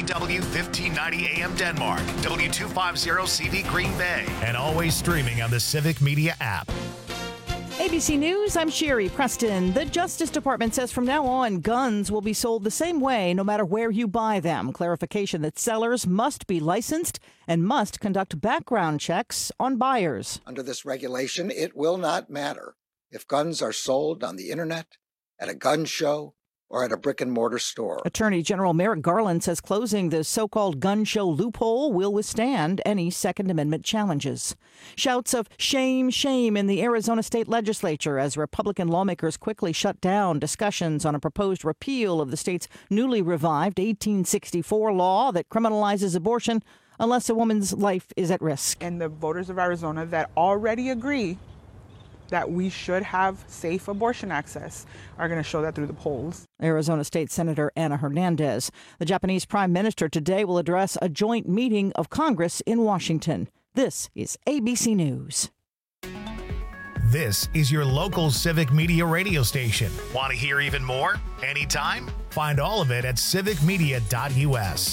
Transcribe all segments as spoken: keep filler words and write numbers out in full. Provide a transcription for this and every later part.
W fifteen ninety A M Denmark, W two fifty C V Green Bay, and always streaming on the Civic Media app. A B C News, I'm Sherry Preston. The Justice Department says from now on, guns will be sold the same way no matter where you buy them. Clarification that sellers must be licensed and must conduct background checks on buyers. Under this regulation, it will not matter if guns are sold on the internet, at a gun show, or at a brick-and-mortar store. Attorney General Merrick Garland says closing the so-called gun show loophole will withstand any Second Amendment challenges. Shouts of shame, shame in the Arizona state legislature as Republican lawmakers quickly shut down discussions on a proposed repeal of the state's newly revived eighteen sixty-four law that criminalizes abortion unless a woman's life is at risk. And the voters of Arizona that already agree that we should have safe abortion access are going to show that through the polls. Arizona State Senator Ana Hernandez. The Japanese Prime Minister today will address a joint meeting of Congress in Washington. This is A B C News. This is your local Civic Media radio station. Want to hear even more? Anytime? Find all of it at civic media dot U S.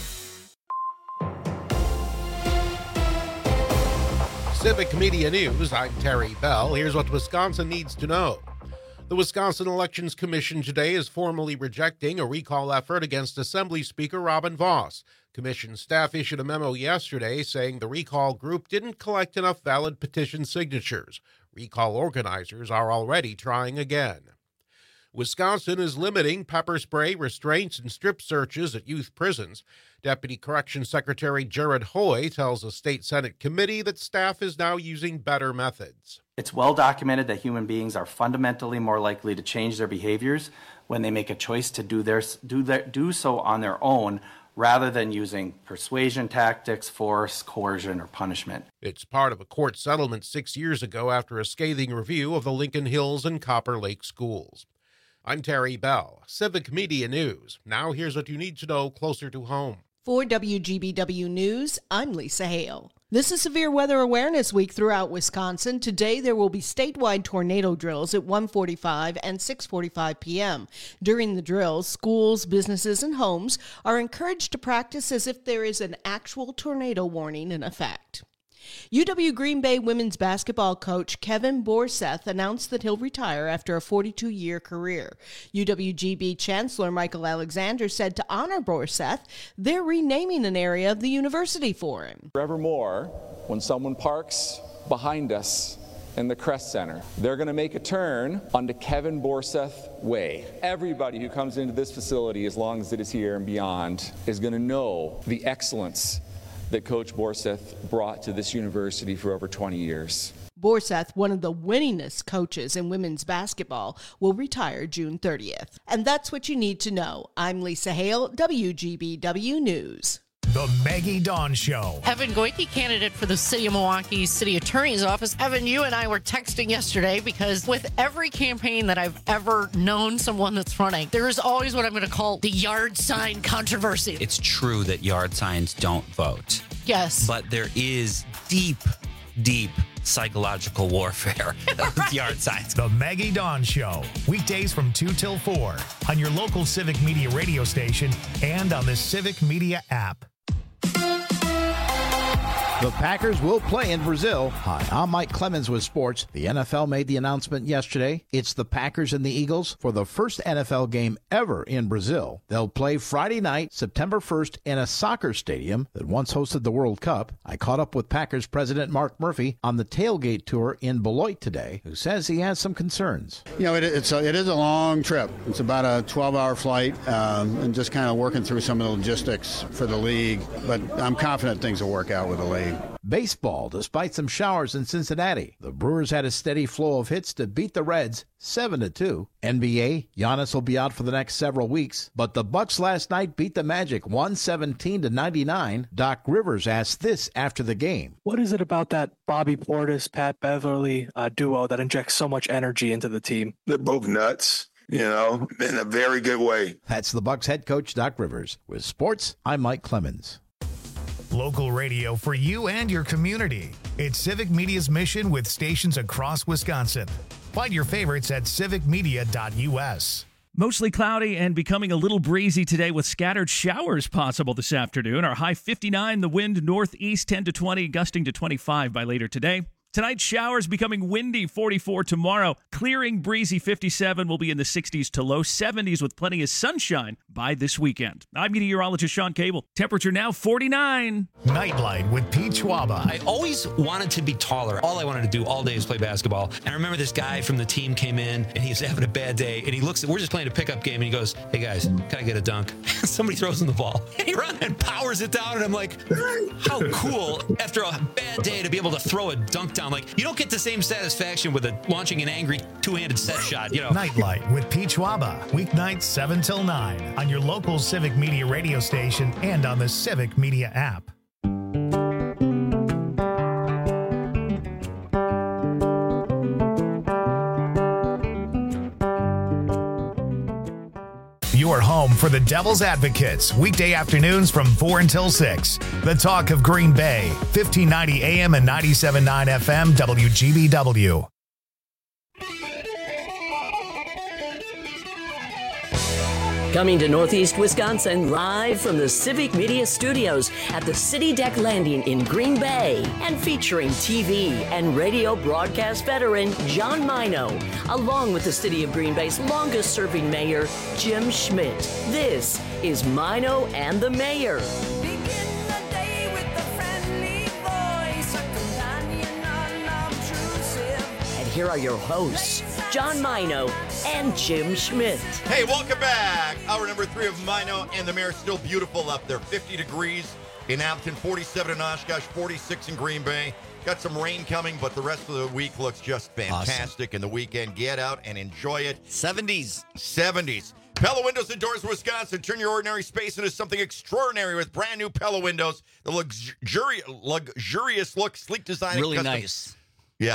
Civic Media News, I'm Terry Bell. Here's what Wisconsin needs to know. The Wisconsin Elections Commission today is formally rejecting a recall effort against Assembly Speaker Robin Vos. Commission staff issued a memo yesterday saying the recall group didn't collect enough valid petition signatures. Recall organizers are already trying again. Wisconsin is limiting pepper spray restraints and strip searches at youth prisons. Deputy Corrections Secretary Jared Hoy tells a state Senate committee that staff is now using better methods. It's well documented that human beings are fundamentally more likely to change their behaviors when they make a choice to do their, do their, do so on their own rather than using persuasion tactics, force, coercion, or punishment. It's part of a court settlement six years ago after a scathing review of the Lincoln Hills and Copper Lake schools. I'm Terry Bell, Civic Media News. Now here's what you need to know closer to home. For W G B W News, I'm Lisa Hale. This is Severe Weather Awareness Week throughout Wisconsin. Today there will be statewide tornado drills at one forty-five and six forty-five p.m. During the drills, schools, businesses, and homes are encouraged to practice as if there is an actual tornado warning in effect. U W Green Bay women's basketball coach Kevin Borseth announced that he'll retire after a forty-two-year career. U W G B Chancellor Michael Alexander said to honor Borseth, they're renaming an area of the university for him. Forevermore, when someone parks behind us in the Crest Center, they're going to make a turn onto Kevin Borseth Way. Everybody who comes into this facility, as long as it is here and beyond, is going to know the excellence that Coach Borseth brought to this university for over twenty years. Borseth, one of the winningest coaches in women's basketball, will retire June thirtieth. And that's what you need to know. I'm Lisa Hale, W G B W News. The Maggie Dawn Show. Evan Goyke, candidate for the City of Milwaukee City Attorney's Office. Evan, you and I were texting yesterday because with every campaign that I've ever known someone that's running, there is always what I'm going to call the yard sign controversy. It's true that yard signs don't vote. Yes. But there is deep, deep psychological warfare with yard signs. The Maggie Dawn Show. Weekdays from two till four on your local Civic Media radio station and on the Civic Media app. The Packers will play in Brazil. Hi, I'm Mike Clemens with sports. The N F L made the announcement yesterday. It's the Packers and the Eagles for the first N F L game ever in Brazil. They'll play Friday night, September first, in a soccer stadium that once hosted the World Cup. I caught up with Packers president Mark Murphy on the tailgate tour in Beloit today, who says he has some concerns. You know, it, it's a, it is a long trip. It's about a twelve-hour flight, um, and just kind of working through some of the logistics for the league. But I'm confident things will work out with the league. Baseball, despite some showers in Cincinnati, the Brewers had a steady flow of hits to beat the Reds seven to two. N B A, Giannis will be out for the next several weeks, but the Bucks last night beat the Magic one seventeen to ninety-nine. Doc Rivers asked this after the game. What is it about that Bobby Portis, Pat Beverly uh, duo that injects so much energy into the team? They're both nuts, you know, in a very good way. That's the Bucks head coach, Doc Rivers. With sports, I'm Mike Clemens. Local radio for you and your community. It's Civic Media's mission with stations across Wisconsin. Find your favorites at civic media dot U S. Mostly cloudy and becoming a little breezy today with scattered showers possible this afternoon. Our high fifty-nine, the wind northeast ten to twenty, gusting to twenty-five by later today. Tonight, showers becoming windy, forty-four tomorrow. Clearing, breezy, fifty-seven. Will be in the sixties to low seventies with plenty of sunshine by this weekend. I'm meteorologist Sean Cable. Temperature now forty-nine. Nightlight with Pete Schwaba. I always wanted to be taller. All I wanted to do all day was play basketball. And I remember this guy from the team came in, and he was having a bad day. And he looks, we're just playing a pickup game, and he goes, "Hey, guys, can I get a dunk?" Somebody throws him the ball. And he runs and powers it down, and I'm like, how cool, after a bad day, to be able to throw a dunk down. Like, you don't get the same satisfaction with a, launching an angry two-handed set shot, you know. Nightlight with Pete Schwaba. Weeknights seven till nine on your local Civic Media radio station and on the Civic Media app. Your home for the Devil's Advocates, weekday afternoons from four until six. The talk of Green Bay, fifteen ninety A M and ninety-seven point nine F M, W G B W. Coming to Northeast Wisconsin, live from the Civic Media Studios at the City Deck Landing in Green Bay, and featuring T V and radio broadcast veteran John Mino, along with the City of Green Bay's longest-serving mayor, Jim Schmidt. This is Mino and the Mayor. And here are your hosts, John Mino and Jim Schmidt. Hey, welcome back. Hour number three of Mino and the Mayor. Still beautiful up there. fifty degrees in Appleton, forty-seven in Oshkosh, forty-six in Green Bay. Got some rain coming, but the rest of the week looks just fantastic. Awesome. And the weekend, get out and enjoy it. seventies. seventies. Pella Windows and Doors, Wisconsin. Turn your ordinary space into something extraordinary with brand new Pella Windows. The luxuri- luxurious look, sleek design. Really custom- nice. Yeah.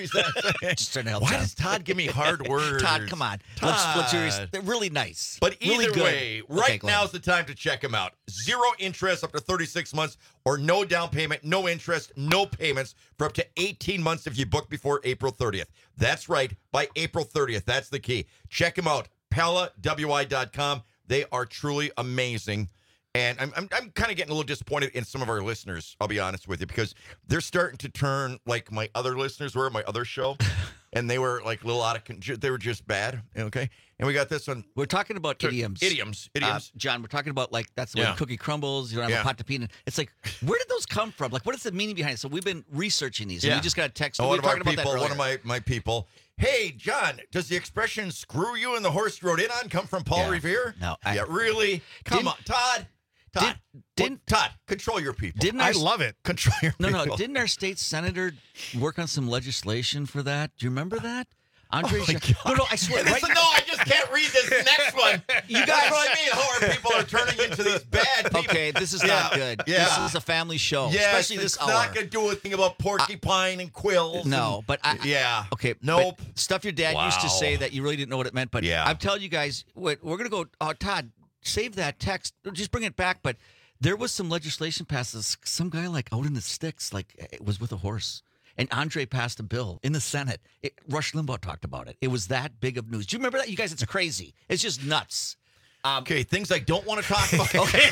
Just trying to help Why John. does Todd give me hard words? Todd, come on. Todd. Let's, let's serious. They're really nice. But either really good. way, right okay, now's the time to check them out. Zero interest up to thirty-six months or no down payment, no interest, no payments for up to eighteen months if you book before April thirtieth. That's right, by April thirtieth. That's the key. Check them out, Pella W I dot com. They are truly amazing. And I'm I'm, I'm kind of getting a little disappointed in some of our listeners, I'll be honest with you, because they're starting to turn like my other listeners were, my other show, and they were like a little out of control. They were just bad, okay? And we got this one. We're talking about Tur- idioms. Idioms. Idioms. Uh, John, we're talking about, like, that's the way Yeah. the cookie crumbles. You don't have Yeah. a pot to pee in. It's like, where did those come from? Like, what is the meaning behind it? So we've been researching these. And Yeah. we just got a text. Oh, we one were of our talking about that people, one of earlier. my, my people. Hey, John, does the expression "screw you" and the horse you rode in on come from Paul Yeah. Revere? No. I, Yeah, really? Come Didn't- on, Todd. Todd. Didn't Todd, control your people. Didn't I our- love it. Control your No, people. no. Didn't our state senator work on some legislation for that? Do you remember that? Andre, Oh my Scha- God. no, no, I swear. This Right is- no, I just can't read this next one. You That's guys- what I mean. How our people are turning into these bad people. Okay, this is Yeah, not good. Yeah. This is a family show, Yes, especially it's this hour. not going to do anything about porcupine and quills. No, and- but I, yeah. Okay. Nope. but stuff your dad used to Wow. say that you really didn't know what it meant. But Yeah. I'm telling you guys, what, we're going to go, oh, Todd, save that text. Just bring it back. But there was some legislation passed. Some guy like out in the sticks, like it was with a horse. And Andre passed a bill in the Senate. It, Rush Limbaugh talked about it. It was that big of news. Do you remember that? You guys, it's crazy. It's just nuts. Um, Okay, things I don't want to talk about. Okay.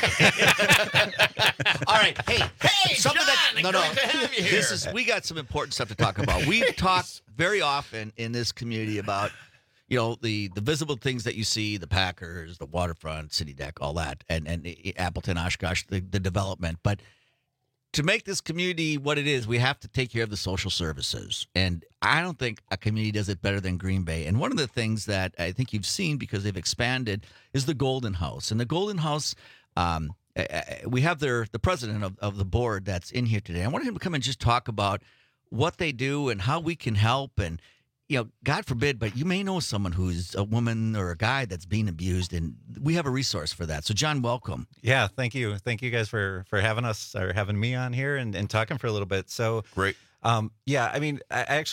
All right. Hey, Hey, something John, that no, no. great to have you This here. is we got some important stuff to talk about. We talk very often in this community about, you know, the the visible things that you see, the Packers, the waterfront, City Deck, all that, and and Appleton, Oshkosh, the, the development. But to make this community what it is, we have to take care of the social services. And I don't think a community does it better than Green Bay. And one of the things that I think you've seen because they've expanded is the Golden House. And the Golden House, um, we have their the president of, of the board that's in here today. I wanted him to come and just talk about what they do and how we can help. And, you know, God forbid, but you may know someone who's a woman or a guy that's being abused, and we have a resource for that. So, John, welcome. Yeah, thank you. Thank you guys for for having us or having me on here and, and talking for a little bit. So great. Um, yeah, I mean, I actually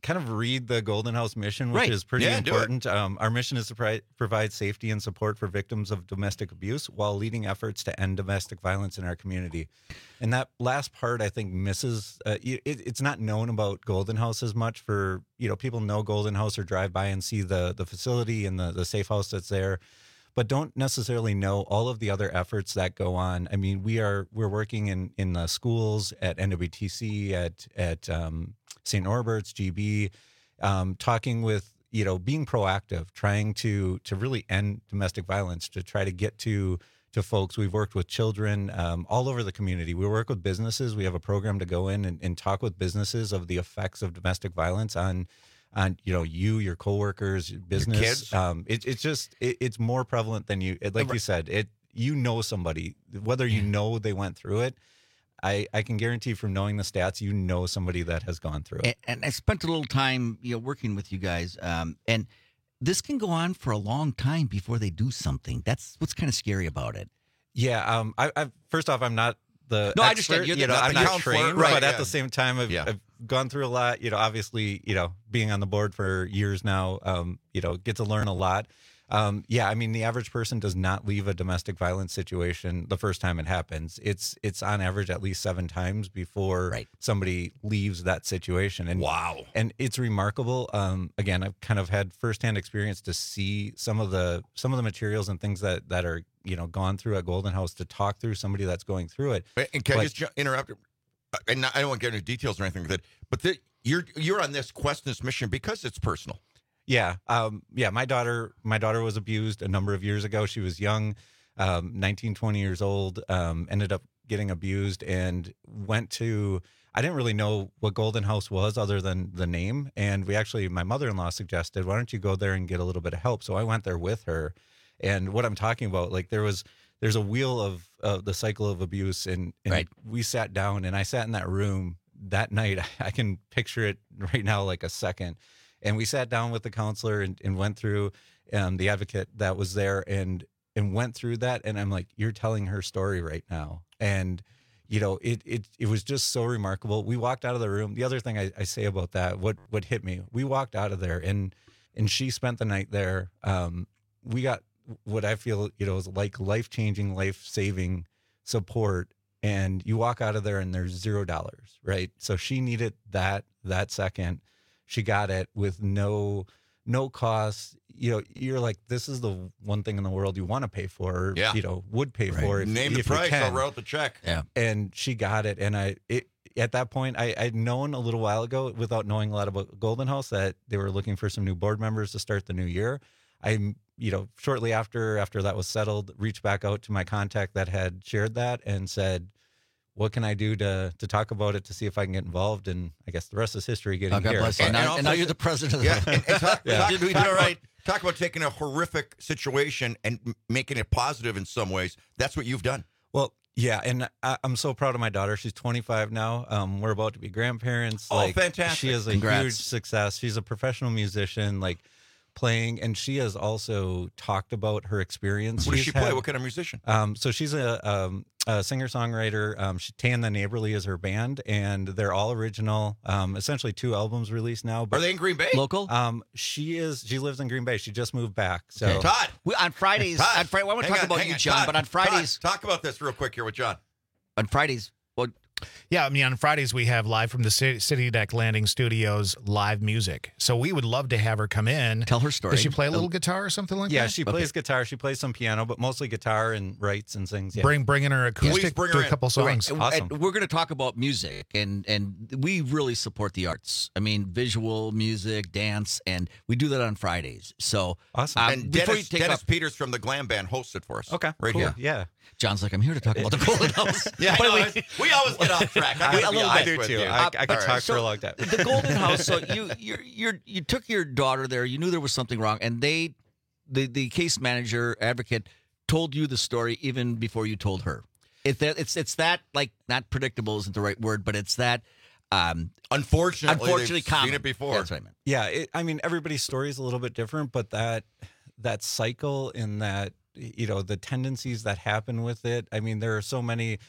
kind of read the Golden House mission, which Right. is pretty Yeah, do it. important. Um, our mission is to pri- provide safety and support for victims of domestic abuse while leading efforts to end domestic violence in our community. And that last part, I think, misses. Uh, it, it's not known about Golden House as much. For you know, people know Golden House or drive by and see the the facility and the the safe house that's there, but don't necessarily know all of the other efforts that go on. I mean, we are we're working in in the schools, at N W T C, at at um, Saint Norbert's, G B, um, talking with, you know, being proactive, trying to to really end domestic violence, to try to get to to folks. We've worked with children um, all over the community. We work with businesses. We have a program to go in and, and talk with businesses of the effects of domestic violence on on you know you, your coworkers, your business. Your kids. Um, it, it's just it, it's more prevalent than you. It, like you said, it you know somebody, whether you know they went through it. I, I can guarantee from knowing the stats, you know somebody that has gone through it. And, and I spent a little time, you know, working with you guys, um, and this can go on for a long time before they do something. That's what's kind of scary about it. Yeah. Um. I, I first off, I'm not the No, I expert, understand. You're the- you know, not I'm the not counselor, trained, right, but at yeah. the same time, I've, Yeah. I've gone through a lot. You know, obviously, you know, being on the board for years now, um, you know, get to learn a lot. Um, yeah, I mean, the average person does not leave a domestic violence situation the first time it happens. It's it's on average at least seven times before Right. somebody leaves that situation. And Wow. and it's remarkable. Um, again, I've kind of had firsthand experience to see some of the some of the materials and things that that are you know gone through at Golden House, to talk through somebody that's going through it. And can I But- just ju- interrupt? And I don't want to get into details or anything like that, but the, you're you're on this quest, this mission because it's personal. Yeah. Um, yeah. My daughter, my daughter was abused a number of years ago. She was young, um, nineteen, twenty years old, um, ended up getting abused and went to, I didn't really know what Golden House was other than the name. And we actually, my mother-in-law suggested, why don't you go there and get a little bit of help? So I went there with her. And what I'm talking about, like there was, there's a wheel of uh, the cycle of abuse. And, and Right. we sat down and I sat in that room that night. I can picture it right now, like a second. And we sat down with the counselor and, and went through um, the advocate that was there and and went through that. And I'm like, you're telling her story right now. And, you know, it it it was just so remarkable. We walked out of the room. The other thing I, I say about that, what what hit me, we walked out of there and and she spent the night there. Um, we got what I feel, you know, is like life-changing, life-saving support. And you walk out of there and there's zero dollars, right? So she needed that that second. She got it with no no cost. You know, you're like, this is the one thing in the world you want to pay for, or, Yeah. you know, would pay Right. for. If, Name the if you price, can. I'll write the check. Yeah. And she got it. And I, it, at that point, I, I'd known a little while ago, without knowing a lot about Golden House, that they were looking for some new board members to start the new year. I, you know, shortly after after that was settled, reached back out to my contact that had shared that and said, what can I do to to talk about it, to see if I can get involved? And I guess the rest is history. Getting Oh, God here. bless you. But- And, now, also- and now you're the president of the Yeah, and, and talk, Yeah. talk, Did we do talk all about- right? Talk about taking a horrific situation and m- making it positive in some ways. That's what you've done. Well, yeah, and I, I'm so proud of my daughter. She's twenty-five now. Um, we're about to be grandparents. Oh, like, fantastic. She is a Congrats. huge success. She's a professional musician, like playing, and she has also talked about her experience. What does She's she play? had- What kind of musician? Um, so she's a, um, a singer-songwriter. Um, she, Tan the Neighborly is her band, and they're all original. Um, essentially two albums released now. But, Are they in Green Bay? Local? Um, she is. She lives in Green Bay. She just moved back. So Okay. Todd. We, on Fridays, Todd. on Friday, I want to Hang talk on, about hang you, on. John, Todd, but on Fridays, Todd, talk about this real quick here with John. on Fridays, well, Yeah, I mean, on Fridays we have live from the Ci- City Deck Landing Studios live music. So we would love to have her come in. tell her story. Does she play a little guitar or something like yeah, that? she plays guitar. She plays some piano, but mostly guitar, and writes and sings. Yeah. Bring bring in her acoustic, bring do her a in. couple songs. And- Awesome. and we're going to talk about music, and and we really support the arts. I mean, visual, music, dance, and we do that on Fridays. So Awesome. um, and before Dennis, you take Dennis off, Peters from the Glam Band hosts it for us. Okay, Right cool. here. Yeah. John's like, I'm here to talk about the Golden House. Yeah, I By the know, way, it's- we always get off track. I, I- gotta a be little honest bit. I do with too. you. I, Uh, I could all talk right, for a so long time. the Golden House. So you you you you took your daughter there. You knew there was something wrong, and they, the the case manager advocate, told you the story even before you told her. It that it's it's that like not predictable isn't the right word, but it's that. Um, Unfortunately, unfortunately, they've common. seen it before. That's what I meant. Yeah, it, I mean, everybody's story is a little bit different, but that that cycle and that, you know, the tendencies that happen with it. I mean, there are so many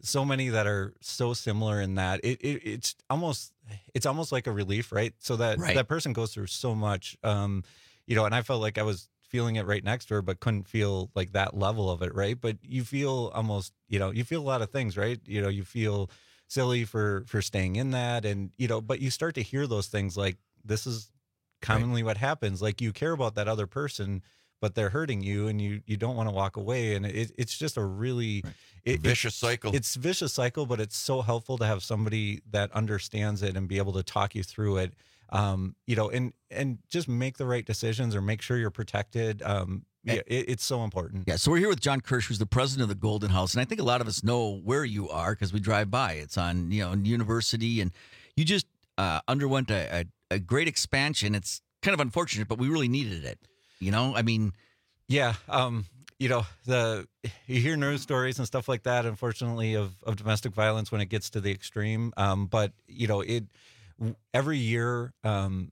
so many that are so similar in that it, it it's almost it's almost like a relief, right? So that Right. that person goes through so much, um, you know. And I felt like I was feeling it right next to her, but couldn't feel like that level of it, right? But you feel almost, you know, you feel a lot of things, right? You know, you feel silly for for staying in that, and you know, but you start to hear those things like this is commonly what happens. Like you care about that other person, but they're hurting you, and you you don't want to walk away, and it, it's just a really it, Vicious it- cycle. It's vicious cycle, but it's so helpful to have somebody that understands it and be able to talk you through it. Um, you know, and and just make the right decisions or make sure you're protected. Um, yeah, it, it's so important. Yeah, so we're here with John Kirsch, who's the president of the Golden House, and I think a lot of us know where you are because we drive by. It's on, you know, University, and you just uh, underwent a, a, a great expansion. It's kind of unfortunate, but we really needed it. You know, I mean, yeah, um, you know, the you hear news stories and stuff like that, unfortunately, of of domestic violence when it gets to the extreme. Um, but you know, it every year. Um,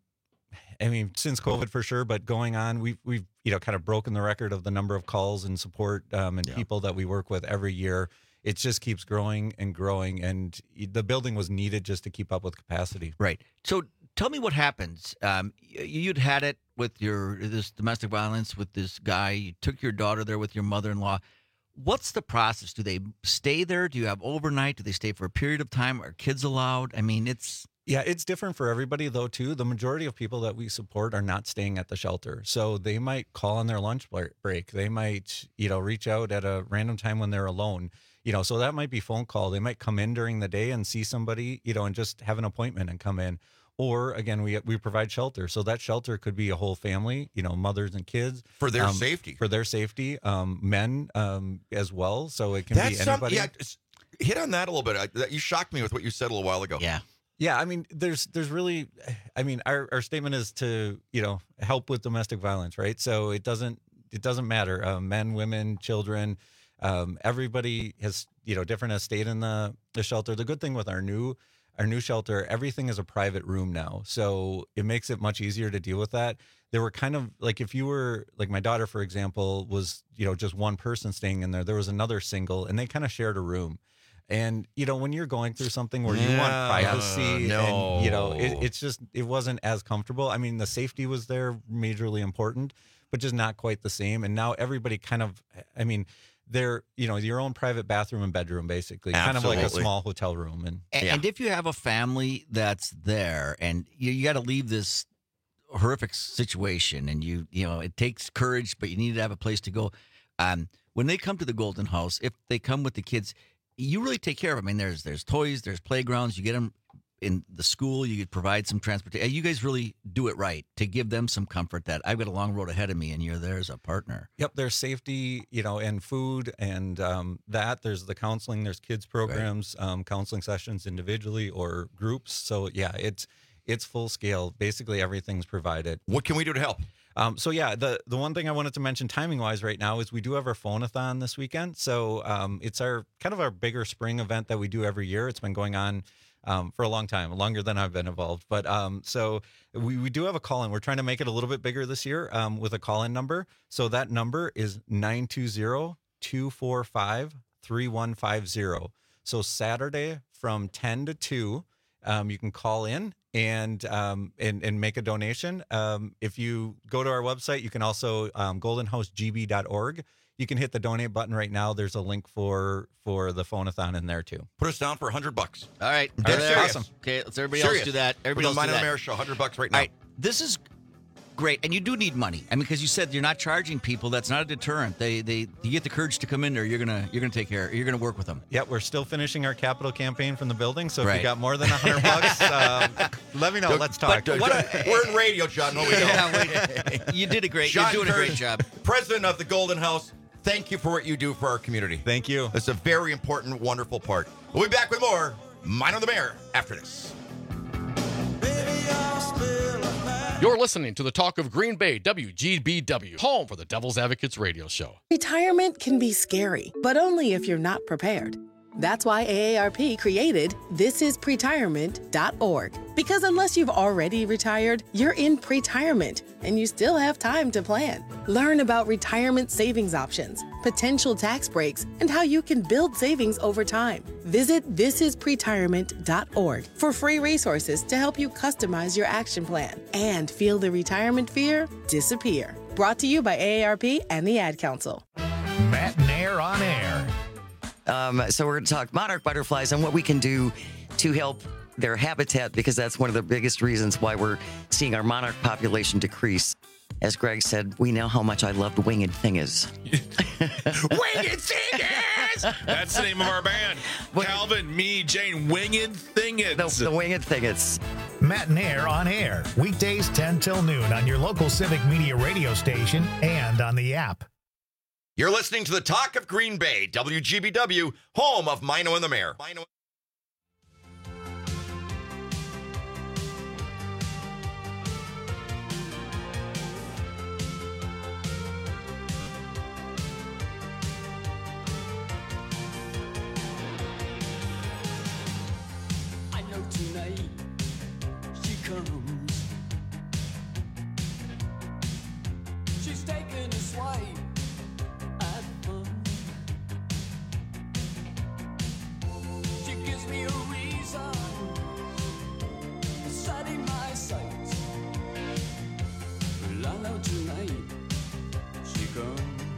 I mean, since COVID for sure, but going on, we've we've you know kind of broken the record of the number of calls and support um, and Yeah. people that we work with every year. It just keeps growing and growing, and the building was needed just to keep up with capacity. right. So tell me what happens. Um, y- you'd had it with your this domestic violence with this guy. You took your daughter there with your mother-in-law. What's the process? Do they stay there? Do you have overnight? Do they stay for a period of time? Are kids allowed? I mean, it's Yeah, it's different for everybody, though, too. The majority of people that we support are not staying at the shelter. So they might call on their lunch bre- break. They might, you know, reach out at a random time when they're alone. You know, so that might be phone call. They might come in during the day and see somebody, you know, and just have an appointment and come in. Or, again, we we provide shelter. So that shelter could be a whole family, you know, mothers and kids. For their um, safety. For their safety. Um, men um, as well. So it can That's be some, anybody. yeah. just Hit on that a little bit. I, that, you shocked me with what you said a little while ago. yeah. Yeah, I mean, there's there's really, I mean, our, our statement is to, you know, help with domestic violence, right? So it doesn't it doesn't matter, uh, men, women, children, um, everybody has, you know, different has stayed in the, the shelter. The good thing with our new our new shelter, everything is a private room now, so it makes it much easier to deal with that. There were kind of like if you were like my daughter, for example, was, you know, just one person staying in there. There was another single, and they kind of shared a room. And, you know, when you're going through something where you want Yeah, privacy no. and, you know, it, it's just, it wasn't as comfortable. I mean, the safety was there, majorly important, but just not quite the same. And now everybody kind of, I mean, they're, you know, your own private bathroom and bedroom, basically, kind of like a Absolutely. small hotel room. And And, and if you have a family that's there and you, you got to leave this horrific situation and you, you know, it takes courage, but you need to have a place to go. Um, when they come to the Golden House, if they come with the kids, you really take care of them. I mean, there's, there's toys, there's playgrounds, you get them in the school, you could provide some transportation. You guys really do it right to give them some comfort that I've got a long road ahead of me and you're there as a partner. Yep, there's safety, you know, and food and um, that. There's the counseling, there's kids programs, um, counseling sessions individually or groups. So yeah, it's it's full scale. Basically, everything's provided. What can we do to help? Um, so yeah, the the one thing I wanted to mention timing wise right now is we do have our phone-a-thon this weekend. So um, it's our kind of our bigger spring event that we do every year. It's been going on um, for a long time, longer than I've been involved. But um, so we, we do have a call-in. We're trying to make it a little bit bigger this year um, with a call-in number. So that number is nine two zero, two four five, three one five zero. So Saturday from ten to two, um, you can call in and um, and and make a donation. Um, if you go to our website, you can also um, golden house g b dot org. You can hit the donate button right now. There's a link for for the phone-a-thon in there too. Put us down for a hundred bucks. All right. Dead There. serious. Awesome. Okay, let's everybody Serious. else do that. Everybody For else the do Mind on that. the Mayor show, hundred bucks right now. All right. This is great, and you do need money. I mean, because you said you're not charging people. That's not a deterrent. They they you get the courage to come in there. You're gonna you're gonna take care. You're gonna work with them. Yeah, we're still finishing our capital campaign from the building. So if Right. you got more than a hundred bucks, um, let me know. Let's talk. But, what a- we're in radio, John. No, we don't. Yeah, we- you did a great. John You're doing a great Kirsch, job. President of the Golden House. Thank you for what you do for our community. Thank you. It's a very important, wonderful part. We'll be back with more Mind on the Mayor after this. You're listening to the Talk of Green Bay, W G B W, home for the Devil's Advocates radio show. Retirement can be scary, but only if you're not prepared. That's why A A R P created this is pretirement dot org. Because unless you've already retired, you're in pretirement, and you still have time to plan. Learn about retirement savings options, potential tax breaks, and how you can build savings over time. Visit this is pretirement dot org for free resources to help you customize your action plan and feel the retirement fear disappear. Brought to you by A A R P and the Ad Council. Matt and Air on Air. Um, so we're going to talk monarch butterflies and what we can do to help their habitat, because that's one of the biggest reasons why we're seeing our monarch population decrease. As Greg said, we know how much I loved Winged Thingers. Winged Thingers! That's the name of our band. Calvin, me, Jane, Winged Thingers. The, the Winged Thingers. Matt and Air on Air. Weekdays ten till noon on your local Civic Media radio station and on the app. You're listening to the Talk of Green Bay, W G B W, home of Mino and the Mayor. Mino- I know tonight she comes. She's taking a swipe. Gives me a reason to study my sight. Well, I know tonight she comes.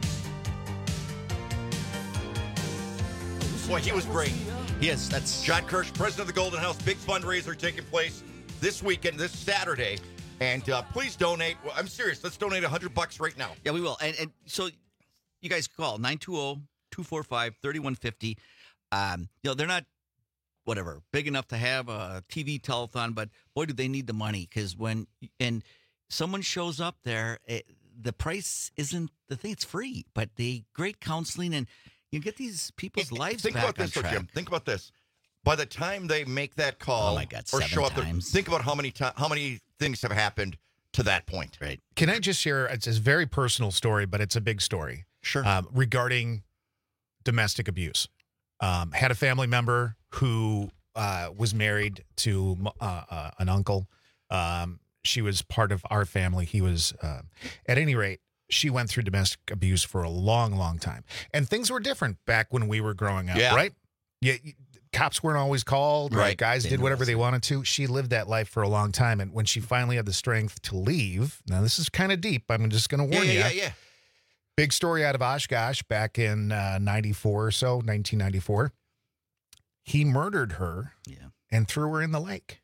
Boy, he was great. Yes, that's John Kirsch, president of the Golden House. Big fundraiser taking place this weekend, this Saturday. And uh, please donate. Well, I'm serious. Let's donate one hundred bucks right now. Yeah, we will. And, and so you guys call nine two zero, two four five, three one five zero. Um, you know, they're not whatever, big enough to have a T V telethon, but boy, do they need the money, because when and someone shows up there, it, the price isn't the thing; it's free. But the great counseling, and you get these people's It- lives Think back about on this, though, track. Jim. Think about this. By the time they make that call, Oh, my God, or seven show up there, times. think about how many ti- how many things have happened to that point. Right. Can I just share? It's a very personal story, but it's a big story. Sure. Um, regarding domestic abuse. Um, had a family member who uh, was married to uh, uh, an uncle. Um, she was part of our family. He was, uh, at any rate, she went through domestic abuse for a long, long time. And things were different back when we were growing up, Yeah. right? Yeah, cops weren't always called. Right. Right. Guys They did knew whatever us. they wanted to. She lived that life for a long time. And when she finally had the strength to leave, now this is kind of deep. I'm just going to Yeah, warn yeah, you. yeah, yeah. Big story out of Oshkosh back in uh, ninety-four or so, nineteen ninety-four. He murdered her Yeah. and threw her in the lake.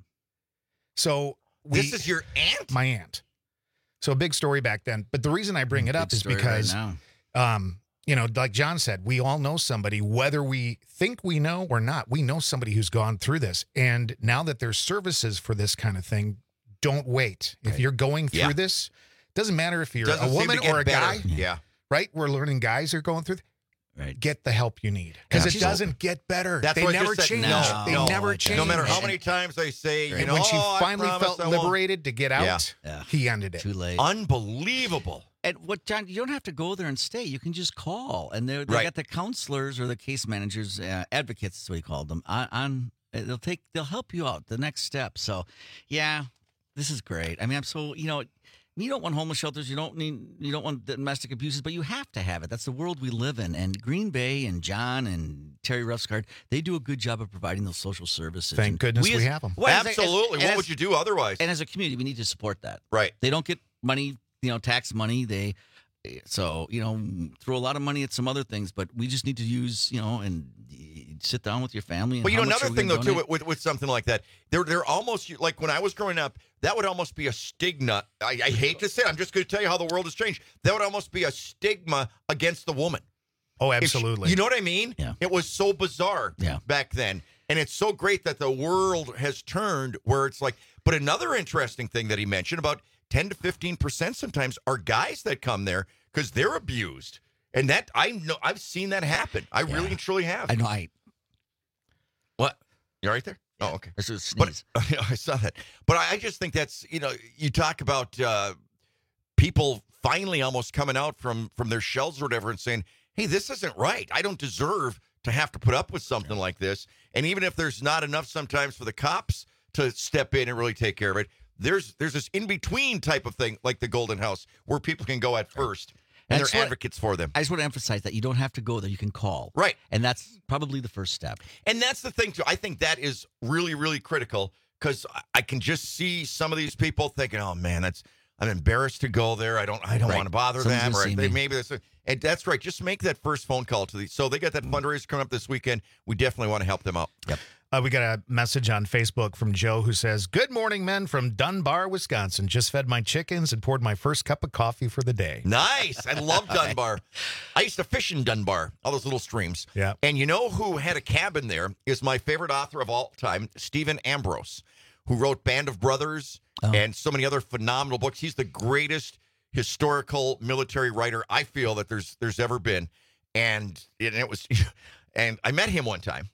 So we, This is your aunt? my aunt. So a big story back then. But the reason I bring it up Big is story right because, now. um, you know, like John said, we all know somebody, whether we think we know or not, we know somebody who's gone through this. And now that there's services for this kind of thing, don't wait. If you're going through Yeah. this, doesn't matter if you're Doesn't a seem to woman get or a better. guy, Yeah. right? We're learning guys are going through. th- Right. Get the help you need, because it Absolutely. doesn't get better. That's they what I never just said. change. No, they no, never it change. No matter how many times they say, you And know, when she "Oh, I finally promise felt I won't." liberated to get out, Yeah. he ended it. Too late. Unbelievable. And what, John, you don't have to go there and stay. You can just call. And they're, they Right. got the counselors or the case managers, uh, advocates, is what we call them, on, on uh, they'll take, they'll help you out the next step. So, yeah, this is great. I mean, I'm so, you know, you don't want homeless shelters. You don't need, you don't want domestic abuses, but you have to have it. That's the world we live in. And Green Bay and John and Terry Ruffsgard, they do a good job of providing those social services. Thank And goodness we as- have 'em. well, as- as- Absolutely. and What as- would you do otherwise? And as a community, we need to support that. Right. They don't get money, you know, tax money. They, so, you know, throw a lot of money at some other things, but we just need to use, you know, and sit down with your family. And But you how know, much another are we thing though gonna too donate? with, with something like that, they're they're almost like when I was growing up, that would almost be a stigma. I, I hate to say it, I'm just going to tell you how the world has changed. That would almost be a stigma against the woman. Oh, If- absolutely. you know what I mean? Yeah. It was so bizarre Yeah. back then. And it's so great that the world has turned where it's like, but another interesting thing that he mentioned about ten to fifteen percent sometimes are guys that come there because they're abused. And that I know I've seen that happen. I really and truly have. I know. I What? You all right there? Oh, okay. This is a But sneeze. I saw that. But I I just think that's, you know, you talk about uh, people finally almost coming out from from their shells or whatever and saying, hey, this isn't right. I don't deserve to have to put up with something like this. And even if there's not enough sometimes for the cops to step in and really take care of it, there's there's this in-between type of thing like the Golden House where people can go at first. And That's they're what- advocates for them. I just want to emphasize that you don't have to go there. You can call. Right. And that's probably the first step. And that's the thing, too. I think that is really, really critical because I can just see some of these people thinking, oh, man, that's I'm embarrassed to go there. I don't I don't Right. want to bother Someone's them. gonna Or see they, me. maybe that's and that's right. Just make that first phone call to these. So they got that fundraiser coming up this weekend. We definitely want to help them out. Yep. Uh, we got a message on Facebook from Joe who says, "Good morning, men from Dunbar, Wisconsin. Just fed my chickens and poured my first cup of coffee for the day." Nice. I love Dunbar. I used to fish in Dunbar, all those little streams. Yeah. And you know who had a cabin there is my favorite author of all time, Stephen Ambrose, who wrote Band of Brothers and so many other phenomenal books. He's the greatest historical military writer I feel that there's there's ever been. And it, it was and I met him one time.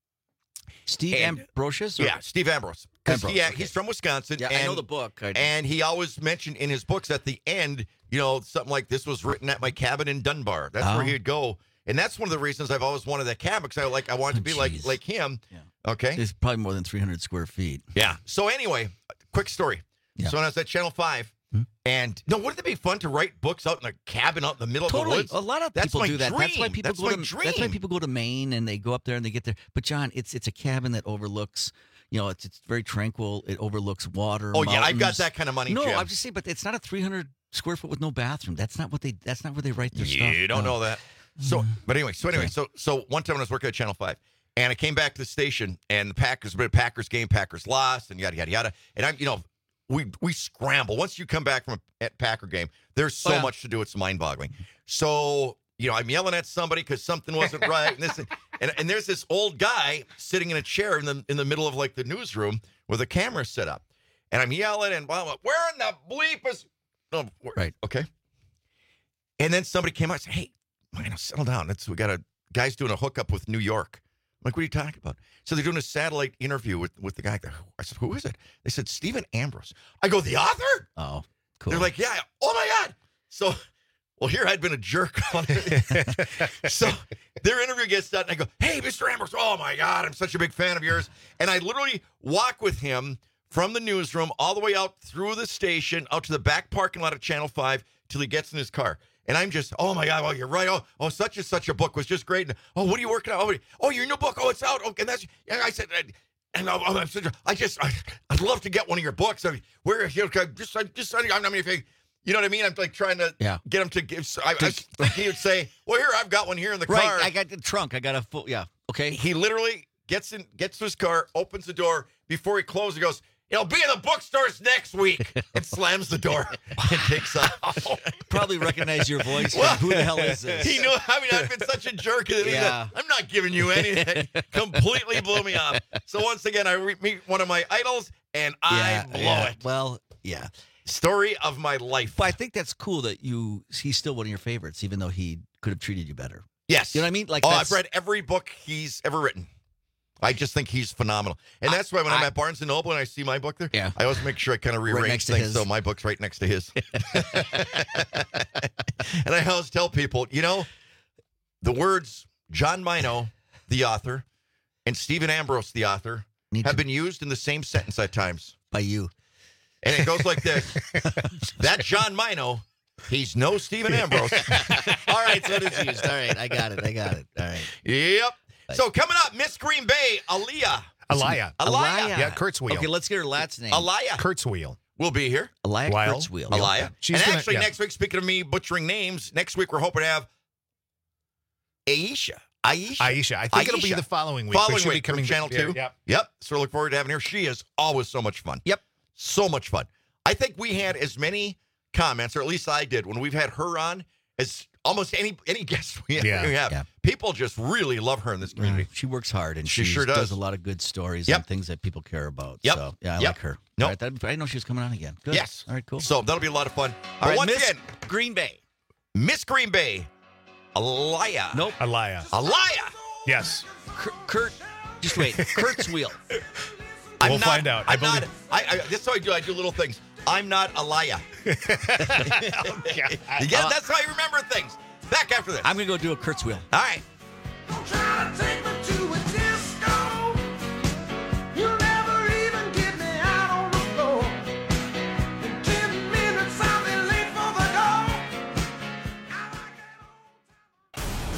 Steve And- Ambrosius? or- Yeah, Steve Ambrose. Because Ambrose, he, okay. he's from Wisconsin. Yeah, and, I know the book. I- and he always mentioned in his books at the end, you know, something like this was written at my cabin in Dunbar. That's Oh. where he would go. And that's one of the reasons I've always wanted that cabin because I like I wanted to be like Jeez. like him. Okay. It's probably more than three hundred square feet. Yeah. So anyway, quick story. Yeah. So when I was at Channel five, Hmm? and no, wouldn't it be fun to write books out in a cabin out in the middle Totally. of the A woods? lot of That's people my do that. That's why dream. people That's go my to dream. That's why people go to Maine and they go up there and they get there. But John, it's it's a cabin that overlooks, you know, it's it's very tranquil. It overlooks water. Oh, yeah, I've got mountains. that kind of money, No, Jim. I'm just saying, but it's not a three hundred square foot with no bathroom. That's not what they. That's not where they write their stuff. You don't No. know that. So, but anyway, so anyway, Okay. so so one time when I was working at Channel Five, and I came back to the station, and the Packers, been a Packers game, Packers lost, and yada yada yada. And I'm, you know, we we scramble once you come back from a Packer game. There's so Oh, yeah. much to do; it's mind-boggling. So you know, I'm yelling at somebody because something wasn't right, and this, and and there's this old guy sitting in a chair in the in the middle of like the newsroom with a camera set up, and I'm yelling and blah, blah, where in the bleep is? Oh, where- Right. Okay. And then somebody came out and said, "Hey, man, settle down. It's we got a guy's doing a hookup with New York." I'm like, what are you talking about? So they're doing a satellite interview with, with the guy there. I said, who is it? They said, Stephen Ambrose. I go, the author? Oh, cool. They're like, yeah. Oh my God. So, well, here I'd been a jerk on it. So their interview gets done. And I go, hey, Mister Ambrose. Oh my God, I'm such a big fan of yours. And I literally walk with him from the newsroom all the way out through the station, out to the back parking lot of Channel five till he gets in his car. And I'm just, oh my God, well, you're right. Oh, oh, such and such a book was just great. And, oh, what are you working on? Oh, oh, your new book. Oh, it's out. Okay, and that's, and I said, and I, I'm such a, I just, I, I'd love to get one of your books. I mean, where, you know, just, I just, I mean, if you, you know what I mean? I'm like trying to Yeah. get him to give, I, I was thinking he would say, well, here, I've got one here in the Right. car. I got the trunk. I got a full. Yeah. Okay. He literally gets in, gets to his car, opens the door. Before he closes, he goes, it'll be in the bookstores next week, and slams the door and takes off. Probably recognize your voice. Well, Who the hell is this? He knew. I mean, I've been such a jerk. That he's Yeah. like, I'm not giving you anything. Completely blew me off. So once again, I re- meet one of my idols, and Yeah, I blow yeah. it. Well, yeah. Story of my life. But I think that's cool that you. He's still one of your favorites, even though he could have treated you better. Yes. You know what I mean? Like, oh, that's- I've read every book he's ever written. I just think he's phenomenal. And that's why when I'm I- at Barnes and Noble and I see my book there, Yeah. I always make sure I kind of Right rearrange next to things his. so my book's right next to his. And I always tell people, you know, the words John Mino, the author, and Stephen Ambrose, the author, Need have to- been used in the same sentence at times. By you. And it goes like this. That John Mino, he's no Stephen Ambrose. All right, so it is used. All right, I got it. I got it. All right. Yep. So coming up, Miss Green Bay, Aliyah. Aliyah. Aliyah. Yeah, Kurtzweiler. Okay, let's get her last name. Aliyah Kurtzweiler. will be here. Aliyah Lyle. Kurtzweiler. Aliyah. She's and gonna- actually, yeah. next week, speaking of me butchering names, next week we're hoping to have Aisha. Aisha. Aisha. I think it'll be Aisha. the following week. but Following she'll be week from coming Channel yeah, two. Yep. Yep. So we're looking forward to having her. She is always so much fun. Yep. So much fun. I think we had as many comments, or at least I did, when we've had her on, as almost any any guest we have. Yeah. We have. Yeah. People just really love her in this community. She works hard and She she sure does. a lot of good stories Yep. and things that people care about. Yep. So, yeah, I Yep. like her. Nope. All right, that, I didn't know she was coming on again. Good. Yes. All right, cool. So that'll be a lot of fun. All But right, once Miss again, Green Bay. Miss Green Bay, Aliyah. Nope. Aliyah. Aliyah. Yes. Kurt, Kurt just wait. Kurt's wheel. I'm We'll not- find out. I I'm not. believe- I, I, that's how I do. I do little things. I'm not Aliyah. You get, that's how you remember things. Back after this. I'm going to go do a Kurt's wheel. All right.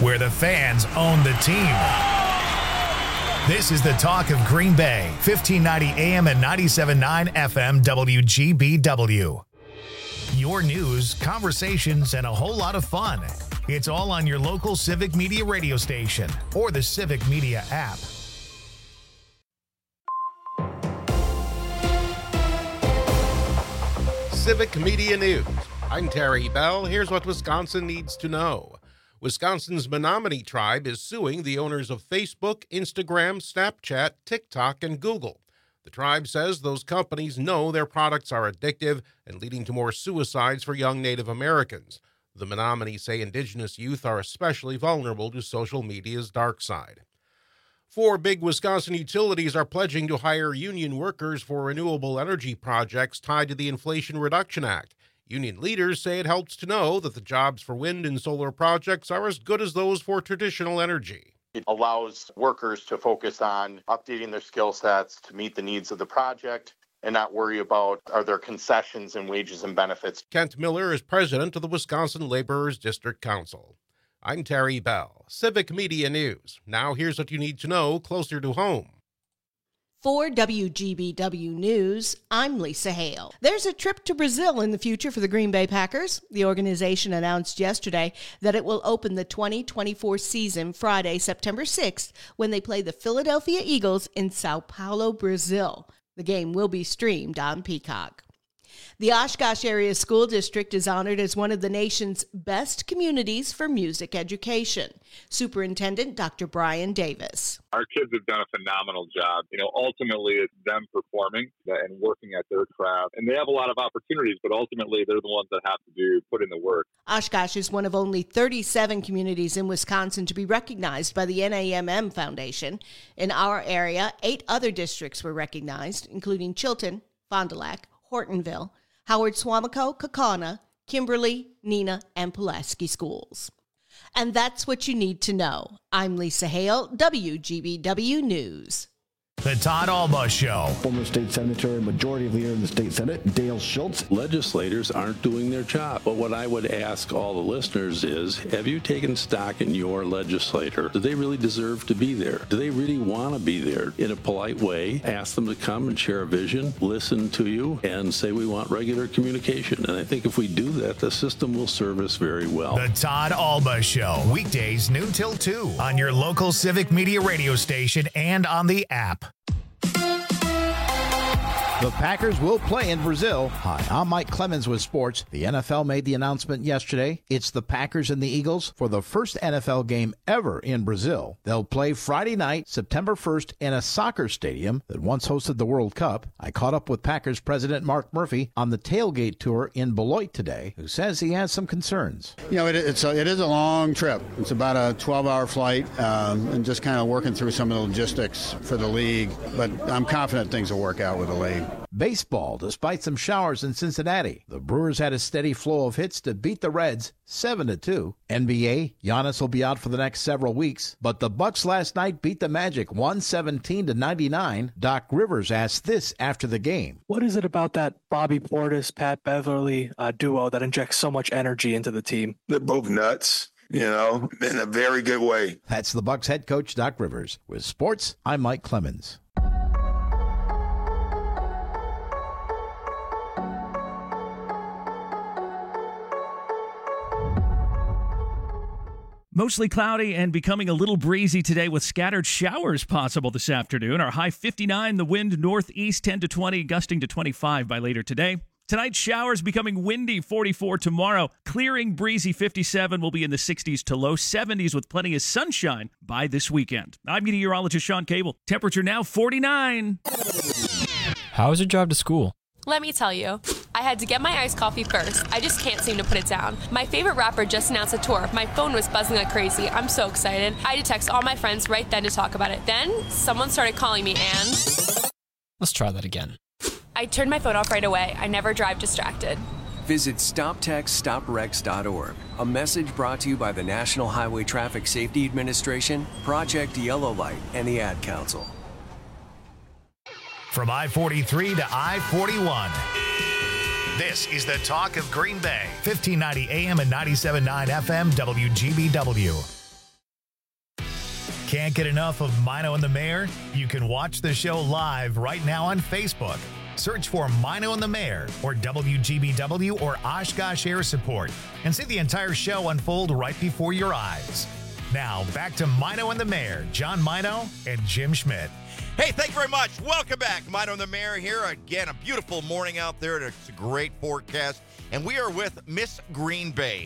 where the fans own the team. This is the talk of Green Bay, fifteen ninety A M and ninety-seven point nine F M W G B W. Your news, conversations, and a whole lot of fun. It's all on your local Civic Media radio station or the Civic Media app. Civic Media News. I'm Terry Bell. Here's what Wisconsin needs to know. Wisconsin's Menominee Tribe is suing the owners of Facebook, Instagram, Snapchat, TikTok, and Google. The tribe says those companies know their products are addictive and leading to more suicides for young Native Americans. The Menominee say Indigenous youth are especially vulnerable to social media's dark side. Four big Wisconsin utilities are pledging to hire union workers for renewable energy projects tied to the Inflation Reduction Act. Union leaders say it helps to know that the jobs for wind and solar projects are as good as those for traditional energy. It allows workers to focus on updating their skill sets to meet the needs of the project and not worry about are there concessions in wages and benefits. Kent Miller is president of the Wisconsin Laborers District Council. I'm Terry Bell, Civic Media News. Now here's what you need to know closer to home. For W G B W News, I'm Lisa Hale. There's a trip to Brazil in the future for the Green Bay Packers. The organization announced yesterday that it will open the twenty twenty-four season Friday, September sixth, when they play the Philadelphia Eagles in Sao Paulo, Brazil. The game will be streamed on Peacock. The Oshkosh Area School District is honored as one of the nation's best communities for music education. Superintendent Doctor Brian Davis. Our kids have done a phenomenal job. You know, ultimately it's them performing and working at their craft. And they have a lot of opportunities, but ultimately they're the ones that have to do put in the work. Oshkosh is one of only thirty-seven communities in Wisconsin to be recognized by the N A M M Foundation. In our area, eight other districts were recognized, including Chilton, Fond du Lac, Hortonville, Howard Suamico, Kaukauna, Kimberly, Neenah, and Pulaski schools. And that's what you need to know. I'm Lisa Hale, W G B W News. The Todd Alba Show. Former state senator, majority leader in the state senate, Dale Schultz. Legislators aren't doing their job. But what I would ask all the listeners is, have you taken stock in your legislator? Do they really deserve to be there? Do they really want to be there? In a polite way, ask them to come and share a vision, listen to you, and say we want regular communication. And I think if we do that, the system will serve us very well. The Todd Alba Show. Weekdays noon till two on your local Civic Media radio station and on the app. The Packers will play in Brazil. Hi, I'm Mike Clemens with sports. The N F L made the announcement yesterday. It's the Packers and the Eagles for the first N F L game ever in Brazil. They'll play Friday night, September first, in a soccer stadium that once hosted the World Cup. I caught up with Packers president Mark Murphy on the tailgate tour in Beloit today, who says he has some concerns. You know, it, it's a, it is a long trip. It's about a twelve-hour flight, um, and just kind of working through some of the logistics for the league. But I'm confident things will work out with the league. Baseball, despite some showers in Cincinnati, the Brewers had a steady flow of hits to beat the Reds seven to two. N B A, Giannis will be out for the next several weeks, but the Bucks last night beat the Magic one seventeen to ninety-nine. Doc Rivers asked this after the game. What is it about that Bobby Portis, Pat Beverly uh, duo that injects so much energy into the team? They're both nuts, you know, in a very good way. That's the Bucks head coach, Doc Rivers. With sports, I'm Mike Clemens. Mostly cloudy and becoming a little breezy today with scattered showers possible this afternoon. Our high fifty-nine, the wind northeast ten to twenty, gusting to twenty-five by later today. Tonight, showers becoming windy, forty-four tomorrow. Clearing breezy, fifty-seven, will be in the sixties to low seventies with plenty of sunshine by this weekend. I'm meteorologist Sean Cable. Temperature now forty-nine. How is your drive to school? Let me tell you, I had to get my iced coffee first. I just can't seem to put it down. My favorite rapper just announced a tour. My phone was buzzing like crazy. I'm so excited. I had to text all my friends right then to talk about it. Then, someone started calling me and... Let's try that again. I turned my phone off right away. I never drive distracted. Visit stop text stop wrecks dot org. A message brought to you by the National Highway Traffic Safety Administration, Project Yellow Light, and the Ad Council. From I forty-three to I forty-one. This is the talk of Green Bay, fifteen ninety A M and ninety-seven point nine F M W G B W. Can't get enough of Mino and the Mayor? You can watch the show live right now on Facebook. Search for Mino and the Mayor or W G B W or Oshkosh Air Support and see the entire show unfold right before your eyes. Now, back to Mino and the Mayor, John Mino and Jim Schmidt. Hey, thank you very much. Welcome back. Mino and the Mayor here. Again, a beautiful morning out there. And it's a great forecast. And we are with Miss Green Bay,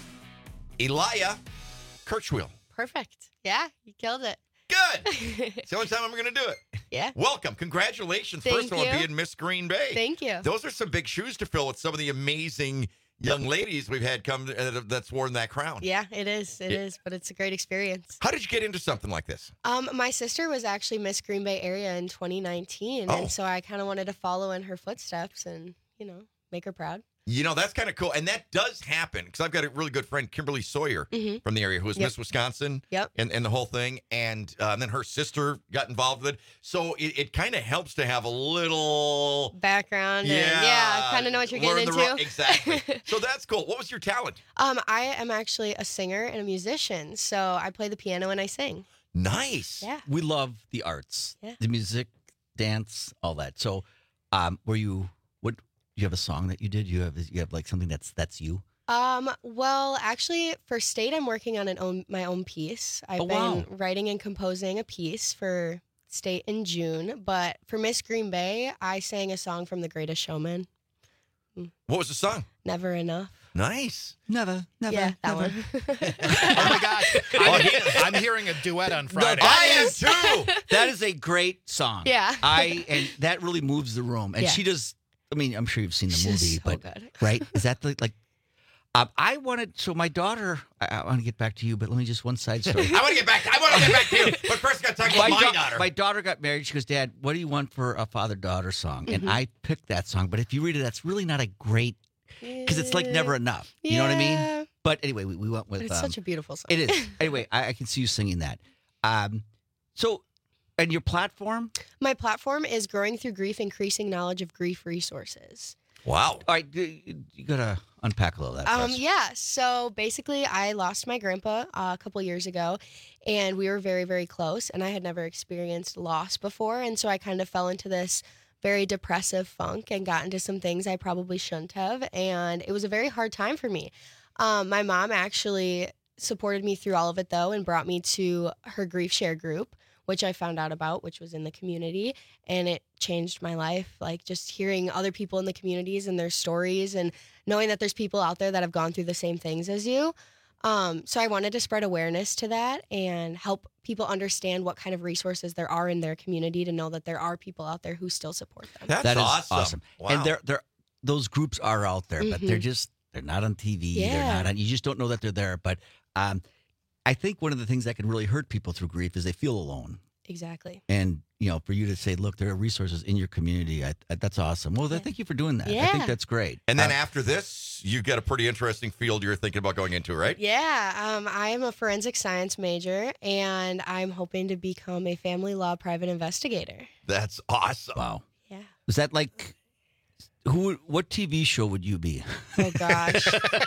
Elia Kirchwheel. Perfect. Yeah, you killed it. Good. It's the only time I'm going to do it. Yeah. Welcome. Congratulations, Thank first of all, you. being Miss Green Bay. Thank you. Those are some big shoes to fill with some of the amazing young ladies we've had come uh, that's worn that crown. Yeah, it is. It Yeah. is, but it's a great experience. How did you get into something like this? Um, my sister was actually Miss Green Bay area in twenty nineteen, Oh. and so I kind of wanted to follow in her footsteps and, you know, make her proud. You know, that's kind of cool. And that does happen because I've got a really good friend, Kimberly Sawyer, Mhm. from the area, who was Yep. Miss Wisconsin. Yep. And, and the whole thing. And, uh, and then her sister got involved with it. So it, it kind of helps to have a little Background. Yeah. And yeah, kind of know what you're learn getting the into. ro- exactly. So that's cool. What was your talent? um, I am actually a singer and a musician, so I play the piano and I sing. Nice. Yeah. We love the arts, Yeah. the music, dance, all that. So, um, were you? What? You have a song that you did? You have? You have like something that's that's you? Um, well, actually, for state, I'm working on an own my own piece. I've Oh, been wow. writing and composing a piece for state in June. But for Miss Green Bay, I sang a song from The Greatest Showman. What was the song? Never Enough. Nice. Never, never. Yeah, that never. one. Oh my gosh. I'm, he- I'm hearing a duet on Friday. I am too. That is a great song. Yeah. I and that really moves the room. And Yeah. she does. I mean, I'm sure you've seen the She's movie, so but good. right? Is that the, like? Um, I wanted. So my daughter. I, I want to get back to you, but let me just one side story. I want to get back. I want to get back to you. But first, I got to talk about my, da- daughter. my daughter got married. She goes, Dad, what do you want for a father-daughter song? And Mhm. I picked that song. But if you read it, that's really not a great, because it's like never enough. You know what I Yeah. mean? But anyway, we, we went with. It's um, such a beautiful song. It is. Anyway, I, I can see you singing that. Um, so, and your platform? My platform is Growing Through Grief, Increasing Knowledge of Grief Resources. Wow. All right, you, you gotta unpack a little of that. for Um, us. yeah. So basically, I lost my grandpa uh, a couple years ago, and we were very, very close. And I had never experienced loss before, and so I kind of fell into this very depressive funk and got into some things I probably shouldn't have. And it was a very hard time for me. Um, my mom actually supported me through all of it, though, and brought me to her grief share group, which I found out about, which was in the community, and it changed my life. Like just hearing other people in the communities and their stories and knowing that there's people out there that have gone through the same things as you. Um, so I wanted to spread awareness to that and help people understand what kind of resources there are in their community to know that there are people out there who still support them. That's That is awesome. Wow. And they're they're those groups are out there, but they're Mhm. just they're not on T V. They're Yeah. not on. You just don't know that they're there. But um, I think one of the things that can really hurt people through grief is they feel alone. Exactly. And you know, for you to say, "Look, there are resources in your community," I, I, that's awesome. Well, Yeah. thank you for doing that. I Yeah. think that's great. And then Uh, after this, you got a pretty interesting field you're thinking about going into, right? Yeah, um, I am a forensic science major, and I'm hoping to become a family law private investigator. That's awesome. wow, Yeah. is that like who? What T V show would you be? Oh gosh.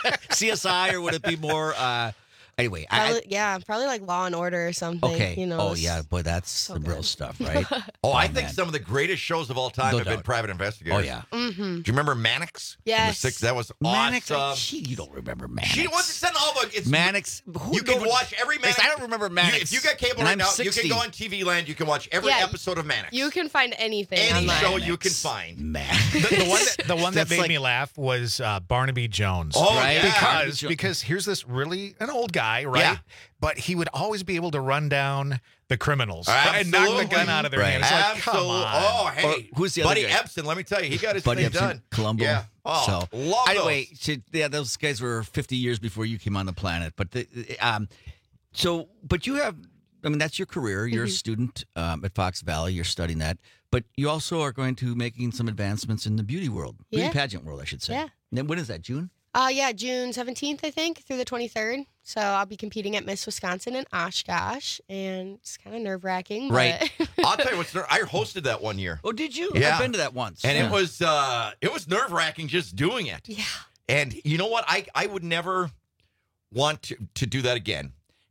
C S I, or would it be more? Uh, anyway, I, Probably, yeah, probably like Law and Order or something. okay. You know. oh s- yeah, boy, that's some real good. stuff, right? Oh, I Oh, think man. some of the greatest shows of all time No have been doubt. Private Investigators. Oh yeah, Mhm. Do you remember Mannix? In the Yes. six, that was Mannix. I- awesome. Gee, you don't remember Mannix? She wasn't in all the. It's Mannix. Who You can knows- watch every Mannix. I don't remember Mannix. You, if you got cable And right I'm now, sixty. you can go on T V Land. You can watch every Yeah, episode of Mannix. You can find anything Any online. show you can find. Man. The, the one that, the one that That's made like- me laugh was uh, Barnaby Jones. Oh, Right? yeah. Barnaby Because Jo- because here's this really an old guy, right? Yeah. But he would always be able to run down the criminals and knock the Absolutely. gun out of their Right. hand. It's like, come Absolutely. on. Oh, hey. Or who's the other Buddy guy? Epson, let me tell you, he got his Buddy thing Epson, done. Columbo. Yeah. Oh, so love anyway, those. so, yeah, those guys were fifty years before you came on the planet. But the, um, so, but you have, I mean, that's your career. You're a Mhm. student um, at Fox Valley. You're studying that, but you also are going to making some advancements in the beauty world, beauty Yeah. pageant world, I should say. Yeah. And then when is that? June? Uh, yeah, June seventeenth, I think, through the twenty-third. So I'll be competing at Miss Wisconsin in Oshkosh, and it's kind of nerve wracking. Right. I'll tell you what's ner- I hosted that one year. Oh, did you? Yeah. I've been to that once, And Yeah. it was uh it was nerve wracking just doing it. Yeah. And you know what? I, I would never want to, to do that again.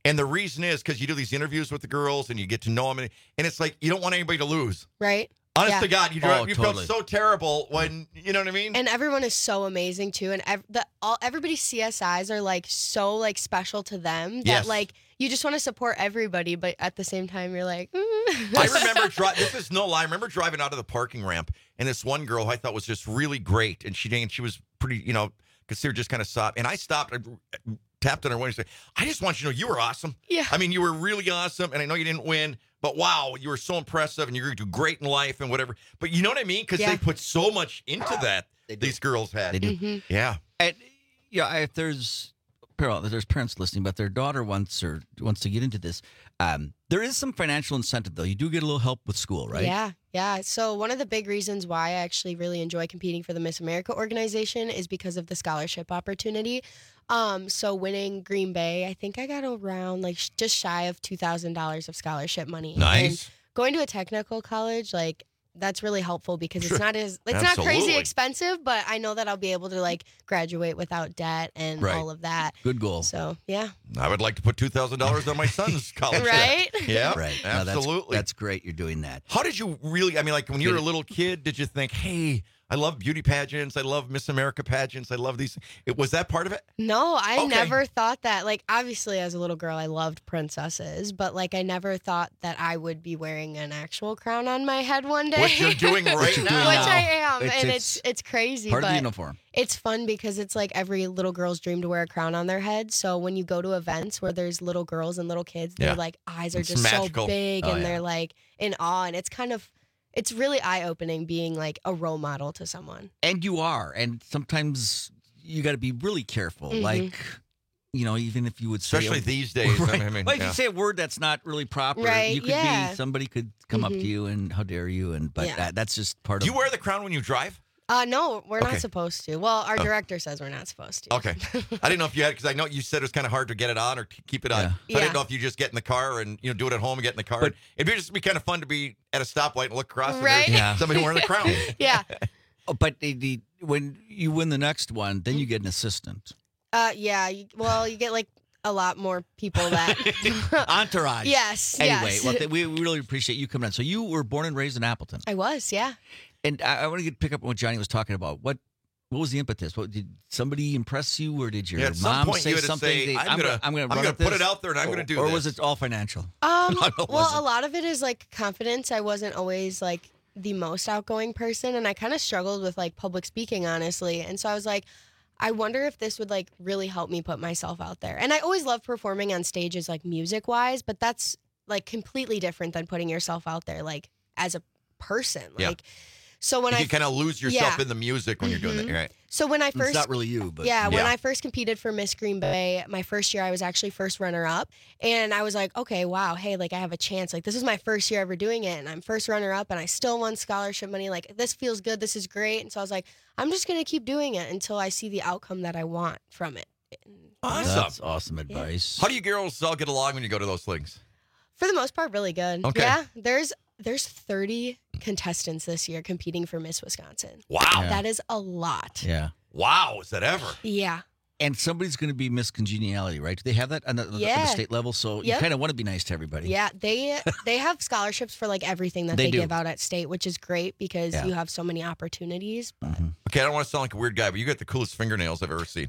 And the reason is because you do these interviews with the girls and you get to know them, and, and it's like you don't want anybody to lose. Right. Honest Yeah. to God, you, Oh, you totally. felt so terrible when, you know what I mean? And everyone is so amazing too, and ev- the all everybody's C S Is are like so like special to them that Yes. like you just want to support everybody, but at the same time you're like, mm. I remember driving. This is no lie. I remember driving out of the parking ramp, and this one girl who I thought was just really great, and she and she was pretty, you know, considered just kind of soft. And I stopped, I tapped on her window, and said, "I just want you to know you were awesome. Yeah. I mean, you were really awesome, and I know you didn't win, but wow, you were so impressive, and you're going to do great in life and whatever. But you know what I mean? Because Yeah. they put so much into that. These girls had. They do. Mhm. Yeah. And yeah, if there's well, there's parents listening, but their daughter wants or wants to get into this, um, there is some financial incentive though. You do get a little help with school, right? Yeah, yeah. So one of the big reasons why I actually really enjoy competing for the Miss America organization is because of the scholarship opportunity. Um, so winning Green Bay, I think I got around like sh- just shy of two thousand dollars of scholarship money. Nice. And going to a technical college, like that's really helpful because Sure. it's not as it's not crazy Absolutely. expensive, but I know that I'll be able to like graduate without debt and Right. all of that. Good goal. So yeah, I would like to put two thousand dollars on my son's college debt. Right? Yeah. Right. No, that's- Absolutely. that's great. You're doing that. How did you really, I mean, like when you were a little kid, did you think, hey, I love beauty pageants. I love Miss America pageants. I love these. It, was that part of it? No, I Okay. never thought that. Like, obviously, as a little girl, I loved princesses, but like, I never thought that I would be wearing an actual crown on my head one day. What you're doing right What you're now. doing Which now. I am, It's- and it's it's it's crazy, Part of the but uniform. it's fun because it's like every little girl's dream to wear a crown on their head. So when you go to events where there's little girls and little kids, Yeah. their like eyes are It's just magical. so big, Oh, and yeah. they're like in awe, and it's kind of it's really eye opening being like a role model to someone. And you are. And sometimes you got to be really careful. Mhm. Like, you know, even if you would say. Especially a- these days. Right. I mean, well, if yeah. you say a word that's not really proper, Right, you could yeah. be, somebody could come up to Mhm. you and how dare you. And But Yeah. that, that's just part Do of you wear the crown when you drive? Uh, no, we're Okay. not supposed to. Well, our Oh. director says we're not supposed to. Okay. I didn't know if you had, because I know you said it was kind of hard to get it on or to keep it on. Yeah. So I Yeah. didn't know if you just get in the car and, you know, do it at home and get in the car. But- It'd be just be kind of fun to be at a stoplight and look across and Right? there's Yeah. somebody wearing the crown. Yeah. Oh, but the, the, when you win the next one, then you get an assistant. Uh, yeah. You, well, you get like a lot more people that. Entourage. Yes. Anyway, yes. well, th- we we really appreciate you coming on. So you were born and raised in Appleton. I was, yeah. And I, I want to get, pick up on what Johnny was talking about. What what was the impetus? What did somebody impress you, or did your Yeah, at some mom point say you had to something? say, They- I'm gonna- I'm gonna, I'm run gonna at put this? it out there and I'm Or- gonna do Or was this. it all financial? Um, No, it well, wasn't. a lot of it is like confidence. I wasn't always like the most outgoing person, and I kind of struggled with like public speaking, honestly. And so I was like, I wonder if this would like really help me put myself out there. And I always love performing on stages, like music wise, but that's like completely different than putting yourself out there like as a person. Yeah. Like, so when you I kind of lose yourself Yeah. in the music when you're doing that, Mhm. right? So when I first It's not really you, but yeah, when Yeah. I first competed for Miss Green Bay, my first year I was actually first runner up, and I was like, okay, wow, hey, like I have a chance. Like this is my first year ever doing it, and I'm first runner up, and I still won scholarship money. Like this feels good. This is great. And so I was like, I'm just gonna keep doing it until I see the outcome that I want from it. Awesome. That's awesome advice. How do you girls all get along when you go to those things? For the most part, really good. Okay. Yeah, there's there's thirty contestants this year competing for Miss Wisconsin. Wow. Yeah. That is a lot. Yeah. Wow. Is that ever? Yeah. And somebody's going to be Miss Congeniality, right? Do they have that on the, on the Yeah. state level? So you Yep. kind of want to be nice to everybody. Yeah, they they have scholarships for like everything that They they, do. give out at state, which is great because Yeah. you have so many opportunities. Okay, I don't want to sound like a weird guy, but you got the coolest fingernails I've ever seen.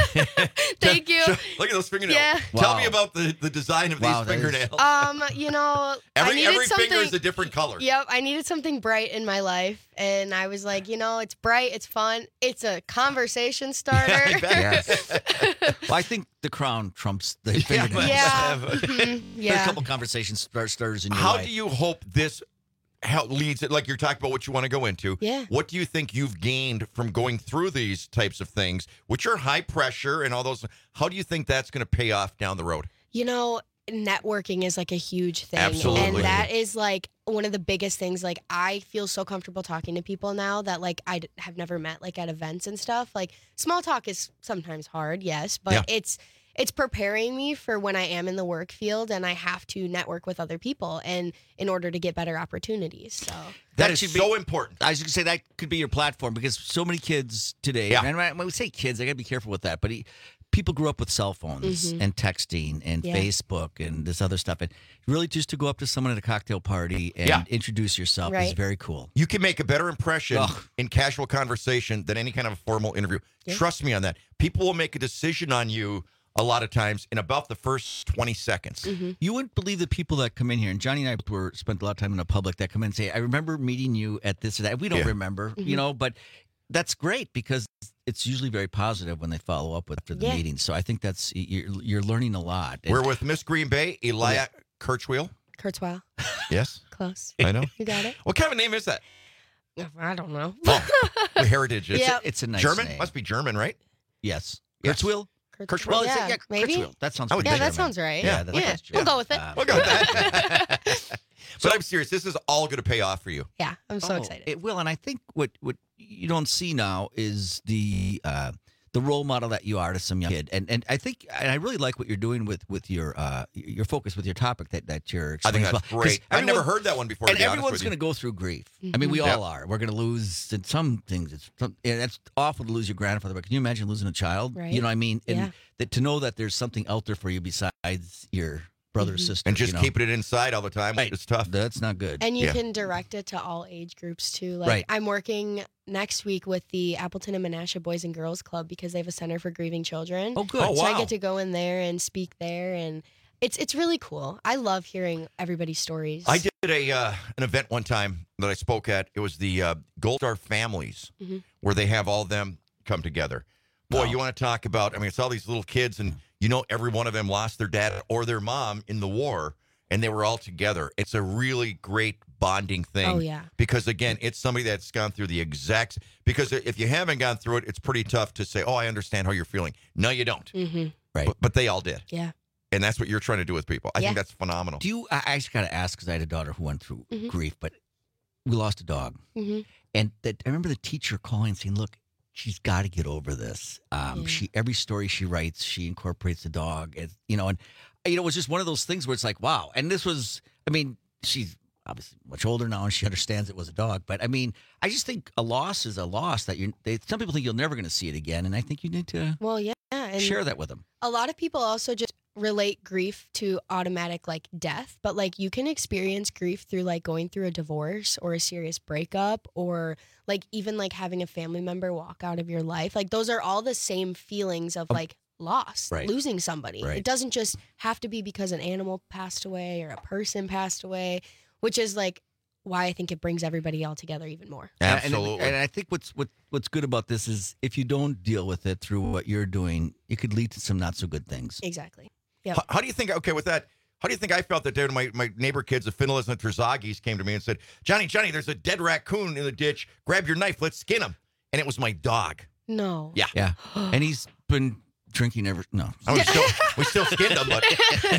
Thank you. Look at those fingernails. Yeah. Tell Wow. me about the, the design of Wow, these that is- fingernails. Um, you know, I every needed every something. finger is a different color. Yep, I needed something bright in my life, and I was like, you know, it's bright, it's fun, it's a conversation starter. I bet. Yes. Well, I think the crown trumps the Yeah, fingernails. Yeah. but- Mhm, There's a yeah. couple conversation start- starters in your How life. do you hope this help leads it? Like you're talking about what you want to go into. Yeah. What do you think you've gained from going through these types of things, which are high pressure and all those? How do you think that's going to pay off down the road? You know, networking is like a huge thing. Absolutely. And that is like one of the biggest things. Like, I feel so comfortable talking to people now that like I d- have never met like at events and stuff. Like, small talk is sometimes hard, yes, but Yeah. it's it's preparing me for when I am in the work field and I have to network with other people and in order to get better opportunities. So That is should be- so important. I was going to say that could be your platform because so many kids today, Yeah. and when we say kids, I got to be careful with that, but he, people grew up with cell phones Mhm. and texting and Yeah. Facebook and this other stuff. And really just to go up to someone at a cocktail party and Yeah. introduce yourself is Right. very cool. You can make a better impression Ugh. in casual conversation than any kind of a formal interview. Yeah. Trust me on that. People will make a decision on you a lot of times in about the first twenty seconds. Mhm. You wouldn't believe the people that come in here, and Johnny and I both were spent a lot of time in the public that come in and say, I remember meeting you at this or that. We don't Yeah. remember, Mhm. you know, but that's great because it's usually very positive when they follow up with after the Yeah. meeting. So I think that's you're, you're learning a lot. And We're with Miss Green Bay, Elia Kirchwheel. Kurzweil. Yes, Close. I know. You got it? What kind of name is that? I don't know. Oh, the heritage. It's, Yeah. it's a nice German? name. Must be German, right? Yes. Yes. Kurzweil? Kurzweil. Well, yeah, it's, yeah, maybe. Kurzweil. That sounds I would pretty Yeah, that German. sounds right. Yeah, Yeah, that yeah. sounds We'll German. go with it. Um, We'll go with that. But I'm serious. This is all going to pay off for you. Yeah, I'm so Oh, excited. It will, and I think what what you don't see now is the uh, the role model that you are to some young kid, and and I think and I really like what you're doing with with your uh, your focus with your topic that that you're. I think explaining as that's well. 'Cause great. I've never everyone- heard that one before. To And be honest everyone's with going you. to go through grief. I mean, we Mhm. all are. We're going to lose in some things. It's some, yeah, that's awful to lose your grandfather, but can you imagine losing a child? Right. You know what I mean? And Yeah. that to know that there's something out there for you besides your brother or Mhm. sister, and just you know? keeping it inside all the time. Right. It's tough. That's not good. And you Yeah. can direct it to all age groups too. Like Right. I'm working next week with the Appleton and Menasha Boys and Girls Club because they have a center for grieving children. Oh, good. Oh, So I wow. get to go in there and speak there, and it's it's really cool. I love hearing everybody's stories. I did a uh, an event one time that I spoke at. It was the uh, Gold Star Families, Mhm. where they have all of them come together. Boy, Wow. you want to talk about? I mean, it's all these little kids, and you know, every one of them lost their dad or their mom in the war, and they were all together. It's a really great bonding thing. Oh, yeah. Because again, it's somebody that's gone through the exact. Because if you haven't gone through it, it's pretty tough to say, "Oh, I understand how you're feeling." No, you don't. Mm-hmm. Right. But, but they all did, Yeah. and that's what you're trying to do with people. I Yeah. think that's phenomenal. Do you? I, I just got to ask because I had a daughter who went through Mhm. grief, but we lost a dog, Mm-hmm. and that I remember the teacher calling and saying, "Look, she's got to get over this." Um, Yeah. She every story she writes, she incorporates the dog, and you know, and you know, it was just one of those things where it's like, wow. And this was, I mean, she's obviously much older now, and she understands it was a dog. But I mean, I just think a loss is a loss that you. They, some people think you're never going to see it again, and I think you need to Well, yeah. And share that with them. a lot of people also just relate grief to automatic like death, but like you can experience grief through like going through a divorce or a serious breakup or like even like having a family member walk out of your life. Like those are all the same feelings of like loss, Right. losing somebody. Right. It doesn't just have to be because an animal passed away or a person passed away, which is like why I think it brings everybody all together even more. And- and- Absolutely. And, I think what's what, what's good about this is if you don't deal with it through what you're doing, it could lead to some not so good things. Exactly. Yep. How, how do you think? Okay, with that, how do you think I felt that day when my, my neighbor kids, the Finnelas and the Terzagis, came to me and said, "Johnny, Johnny, there's a dead raccoon in the ditch. Grab your knife. Let's skin him." And it was my dog. No. Yeah, Yeah. And he's been drinking ever. No. I was still, we still skinned him. But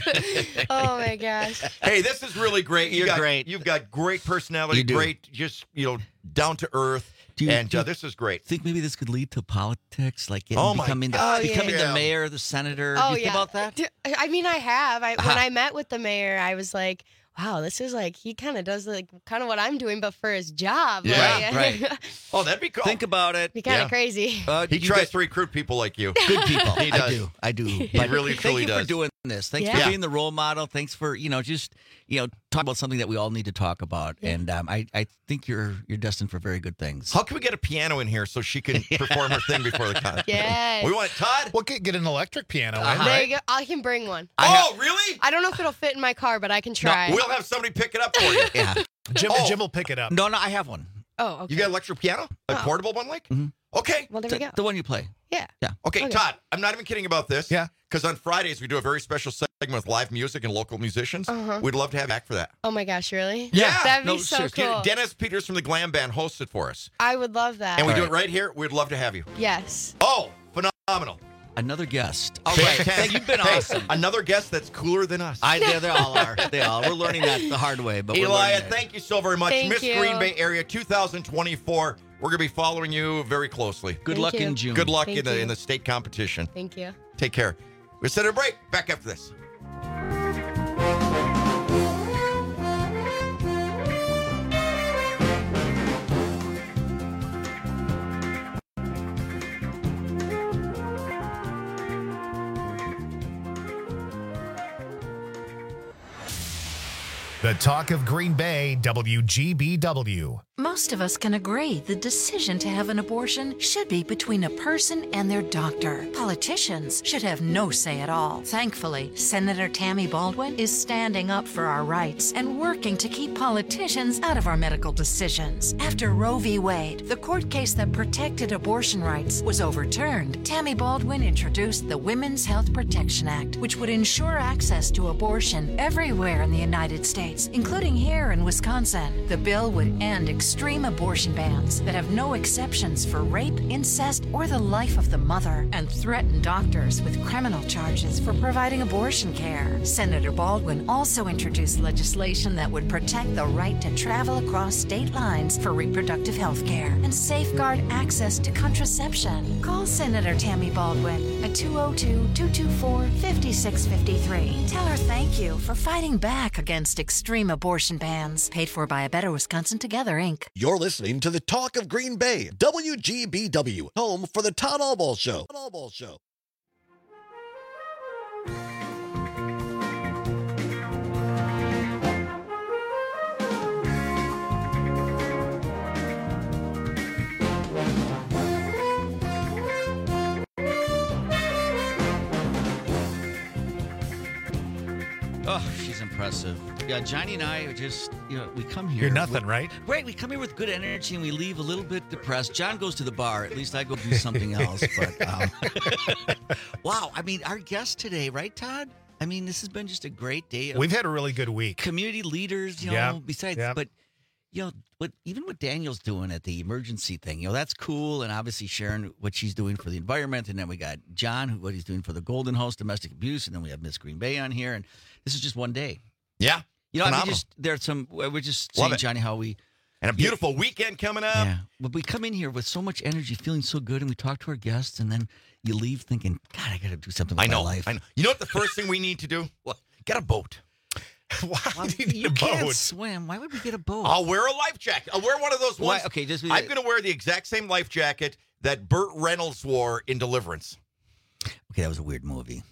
Oh my gosh. hey, this is really great. You You're got, great. You've got great personality. You do. Great, just you know, down to earth. Do you- and do uh, you this is great. think maybe this could lead to politics, like getting, Oh, my becoming, God, the, becoming yeah. the mayor, the senator? Oh, Do you think yeah. about that? D- I mean, I have. I, when Uh-huh. I met with the mayor, I was like, wow, this is like, he kind of does like kind of what I'm doing, but for his job. Yeah, like, right. Oh, that'd be cool. Think about it. be kind of Yeah. crazy. Uh, he you tries get to recruit people like you. good people. He I does. do. I do. He But really, thank truly you does. for doing this. Thanks Yeah. for being the role model. Thanks for, you know, just, you know, talk about something that we all need to talk about. Yeah. And um, I, I think you're you're destined for very good things. How can we get a piano in here so she can perform her thing before the concert? Yes. We want Todd. We'll get, get an electric piano in, Uh-huh. There right? you go. I can bring one. Oh, really? I don't know if it'll fit in my car, but I can try. We'll have somebody pick it up for you. Yeah. Jim, Oh. Jim will pick it up. No, no, I have one. oh, okay. You got an electric piano? A Oh. portable one, like? Mhm. Okay. well, there The, we go. the one you play. yeah. Yeah. Okay, Okay. Todd, I'm not even kidding about this. Yeah. Because on Fridays, we do a very special segment with live music and local musicians. Uh-huh. We'd love to have you back for that. Oh my gosh, really? Yeah. That'd be No, so seriously. cool. Dennis Peters from the Glam Band hosts it for us. I would love that. And we All do right. it right here. We'd love to have you. yes. Oh, phenomenal. Another guest. All right. Fantastic. You've been Hey, awesome. Another guest that's cooler than us. I, they, they all are. They all. We're learning that the hard way. But we're Elia, learning it. thank you so very much. Thank Miss you. Green Bay Area two thousand twenty-four. We're going to be following you very closely. Good Thank luck you. in June. Good luck Thank in the you. in the state competition. Thank you. Take care. We'll set a break. Back after this. The Talk of Green Bay, W G B W. Most of us can agree the decision to have an abortion should be between a person and their doctor. Politicians should have no say at all. Thankfully, Senator Tammy Baldwin is standing up for our rights and working to keep politicians out of our medical decisions. After Roe v. Wade, the court case that protected abortion rights, was overturned, Tammy Baldwin introduced the Women's Health Protection Act, which would ensure access to abortion everywhere in the United States, including here in Wisconsin. The bill would end extreme abortion bans that have no exceptions for rape, incest, or the life of the mother, and threaten doctors with criminal charges for providing abortion care. Senator Baldwin also introduced legislation that would protect the right to travel across state lines for reproductive health care and safeguard access to contraception. Call Senator Tammy Baldwin at two oh two, two two four, five six five three. Tell her thank you for fighting back against extreme abortion bans. Paid for by A Better Wisconsin Together, Incorporated. You're listening to the Talk of Green Bay, W G B W, home for the Todd Allball Show. Todd Allball Show. Oh, she's impressive. Yeah, Johnny and I are just, you know, we come here. You're nothing, with, right? Right. We come here with good energy and we leave a little bit depressed. John goes to the bar. At least I go do something else. But um, wow. I mean, our guest today, right, Todd? I mean, this has been just a great day. Of We've had a really good week. Community leaders, you know, yeah. besides, yeah. but, you know, what even what Daniel's doing at the emergency thing, you know, that's cool. And obviously Sharon, what she's doing for the environment. And then we got John, who, what he's doing for the Golden House domestic abuse. And then we have Miss Green Bay on here. And this is just one day. Yeah. You know, I mean, Phenomenal. just there's some. We're just Love saying, it. Johnny, how we And a beautiful weekend coming up. yeah. But we come in here with so much energy, feeling so good, and we talk to our guests, and then you leave thinking, God, I got to do something with I know. my life. I know. You know what the first thing we need to do? What? Get a boat. Why Well, do you need you a can't boat? swim. Why would we get a boat? I'll wear a life jacket. I'll wear one of those Why- ones. okay, just I'm going to wear the exact same life jacket that Burt Reynolds wore in Deliverance. Okay, that was a weird movie.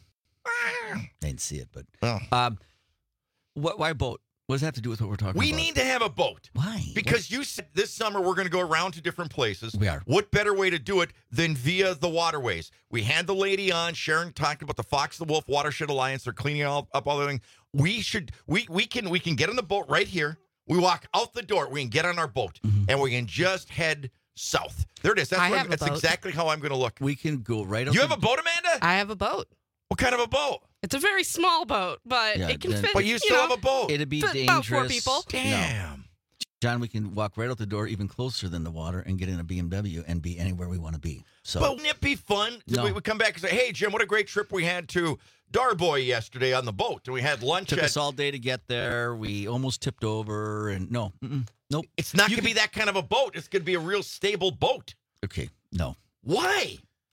I didn't see it, but Well. um, what? Why a boat? What does that have to do with what we're talking We about? need to have a boat. Why? Because you said this summer we're going to go around to different places. We are. What better way to do it than via the waterways? We had the lady on, Sharon, talking about the Fox the Wolf Watershed Alliance. They're cleaning all, up all the thing. We should, we we can we can get on the boat right here. We walk out the door. We can get on our boat, Mm-hmm. and we can just head south. There it is. That's, I what have a that's boat. exactly how I'm going to look. We can go right up. You the- have a boat, Amanda? I have a boat. What kind of a boat? It's a very small boat, but Yeah, it can then- fit. But you still know, have a boat. It'd be fit dangerous. about four people. Damn. John, we can walk right out the door, even closer than the water, and get in a B M W and be anywhere we want to be. So, But wouldn't it be fun? No. We would come back and say, hey, Jim, what a great trip we had to Darboy yesterday on the boat. And we had lunch took at... us all day to get there. We almost tipped over, and no, mm-mm, nope. It's not You going to be that kind of a boat. It's going to be a real stable boat. Okay, no. Why?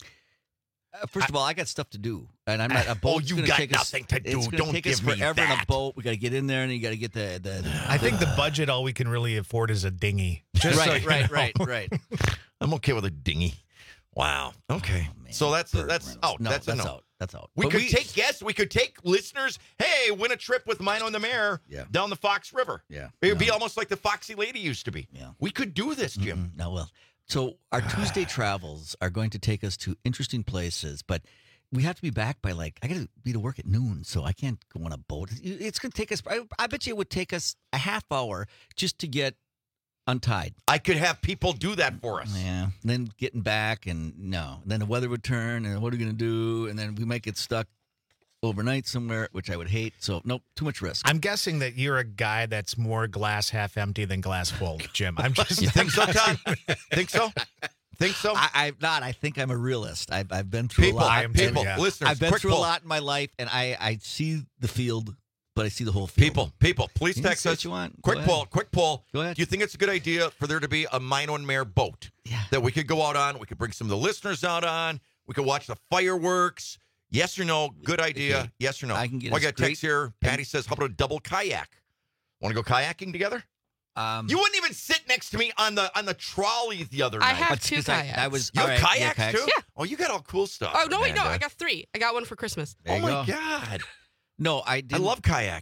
Uh, first of all, I got stuff to do, and I'm not a boat. Oh, you got nothing to do. It's gonna Don't take give us me forever in a that. boat. We got to get in there, and you got to get the. the, the I think the budget, all we can really afford is a dinghy. Just so right, you right, know. right, right. I'm okay with a dinghy. Wow. Okay. Oh, man. so that's Burt that's Reynolds. out. No, that's, that's a no. out. That's out. We But could take guests. We could take listeners. Hey, win a trip with Mino and the Mayor Yeah. down the Fox River. Yeah. It would be No. almost like the Foxy Lady used to be. Yeah. We could do this, Jim. Mm-mm, no, well. So our Tuesday travels are going to take us to interesting places, but we have to be back by like I got to be to work at noon, so I can't go on a boat. It's going to take us. I, I bet you it would take us a half hour just to get untied. I could have people do that for us. Yeah. Then getting back, and no. Then the weather would turn, and what are we going to do? And then we might get stuck overnight somewhere, which I would hate. So nope, too much risk. I'm guessing that you're a guy that's more glass half empty than glass full, Jim. I'm just. You think so, Todd? think so? Think so? I, I'm not. I think I'm a realist. I've, I've been through People, a lot. I am too, and- yeah. listeners, I've been quick through poll. a lot in my life, and I, I see the field, but I see the whole field. People, people, please You can text say us. what you want. Quick Go ahead. poll, quick poll. Go ahead. Do you think it's a good idea for there to be a Mino and Mayor boat Yeah. that we could go out on? We could bring some of the listeners out on. We could watch the fireworks. Yes or no? Good idea. Okay. Yes or no? I can get Well, I us got a text great- here. Patty says, how about a double kayak? Want to go kayaking together? Um, You wouldn't even sit next to me on the on the trolley the other I night. have but two because I, kayaks. I was You all have right, yeah, kayaks, too? Yeah. Oh, you got all cool stuff. Oh no, wait, no, Amanda. I got three. I got one for Christmas. There Oh you my go. God. No, I I didn't. love kayaking.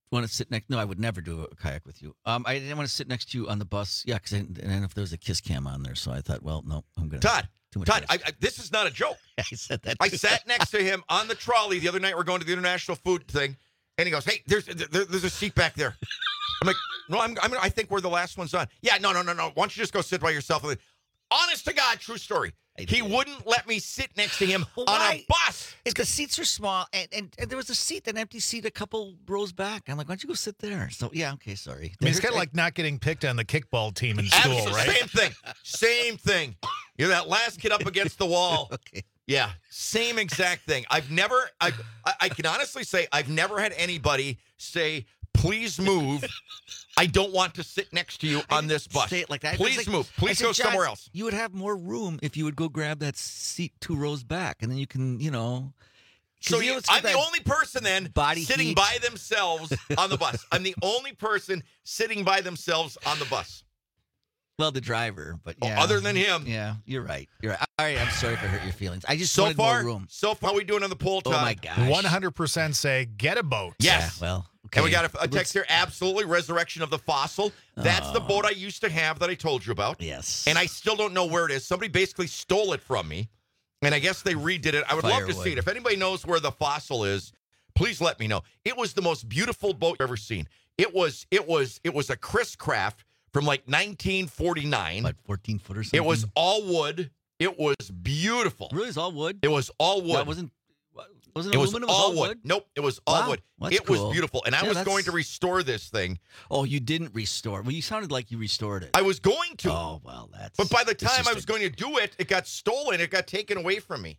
want to sit next. No, I would never do a kayak with you. Um, I didn't want to sit next to you on the bus. Yeah, because I didn't, I didn't know if there was a kiss cam on there, so I thought, well, no, I'm gonna. Todd, too much Todd, I, I, this is not a joke. I said that. I too. sat next to him on the trolley the other night. We're going to the international food thing, and he goes, "Hey, there's there, there's a seat back there." I'm like, "No, I'm, I'm I think we're the last ones on." Yeah, no, no, no, no. Why don't you just go sit by yourself? Honest to God, true story. He wouldn't let me sit next to him Well, on why? a bus. It's the seats are small, and, and, and there was a seat, an empty seat, a couple rows back. I'm like, why don't you go sit there? So yeah, okay, sorry. I mean, it's kind of like not getting picked on the kickball team in school, Absolutely. right? Same thing. Same thing. You're that last kid up against the wall. Okay. Yeah, same exact thing. I've never, I, I, I can honestly say, I've never had anybody say, "Please move. I don't want to sit next to you on this bus." Say it like that. Please It's like- move. I Please said, go John, somewhere else. You would have more room if you would go grab that seat two rows back, and then you can, you know. 'cause So you you, know, it's I'm got the that only person then body sitting heat. by themselves on the bus. I'm the only person sitting by themselves on the bus. Well, the driver, but Oh, yeah. other than him. Yeah, you're right. You're right. All right, I'm sorry if I hurt your feelings. I just So wanted far, more room. so far, how we doing on the poll, Oh Todd? my gosh. one hundred percent say, get a boat. Yes. Yeah, well, okay. And we got a, a Let's- text here. Absolutely, Resurrection of the Fossil. That's the Oh. boat I used to have that I told you about. Yes. And I still don't know where it is. Somebody basically stole it from me, and I guess they redid it. I would love to see it. If anybody knows where the Fossil is, please let me know. It was the most beautiful boat I've ever seen. It was. It was. It was a Chris Craft from like nineteen forty-nine. Like fourteen foot or something. It was all wood. It was beautiful. Really, it's all wood. It was all wood. That wasn't. Wasn't It was aluminum? all It was wood. Nope, it was all Wow, wood. that's It was cool. beautiful, and I Yeah, was that's- going to restore this thing. Oh, you didn't restore. Well, you sounded like you restored it. I was going to. Oh well, that's. But by the it's time just I was a- going to do it, it got stolen. It got taken away from me.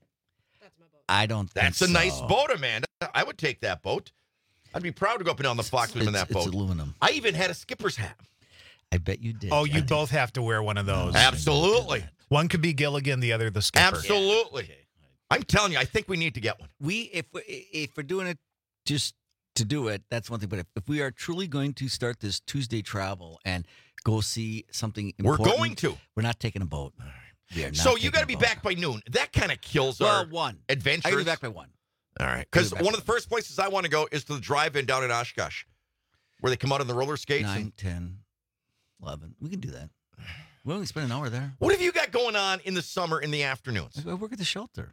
I don't. That's think a nice so. boat, Amanda. I would take that boat. I'd be proud to go up and down the Foxwoods in It's- that it's boat. aluminum. I even had a skipper's hat. I bet you did. Oh, I you did. both have to wear one of those. Absolutely. One could be Gilligan, the other the skipper. Absolutely. I'm telling you, I think we need to get one. We if we, if we're doing it just to do it, that's one thing. But if, if we are truly going to start this Tuesday travel and go see something We're important, going to. We're not taking a boat. We are not So you taking got a to be boat. back by noon. That kind of kills Well, our one. adventure. I gotta be back by one. All right. I Because gotta be back one of the first places I want to go is to the drive-in down in Oshkosh, where they come out on the roller skates. Nine, And, ten, eleven. We can do that. We only spend an hour there. what have you got going on in the summer in the afternoons? I work at the shelter.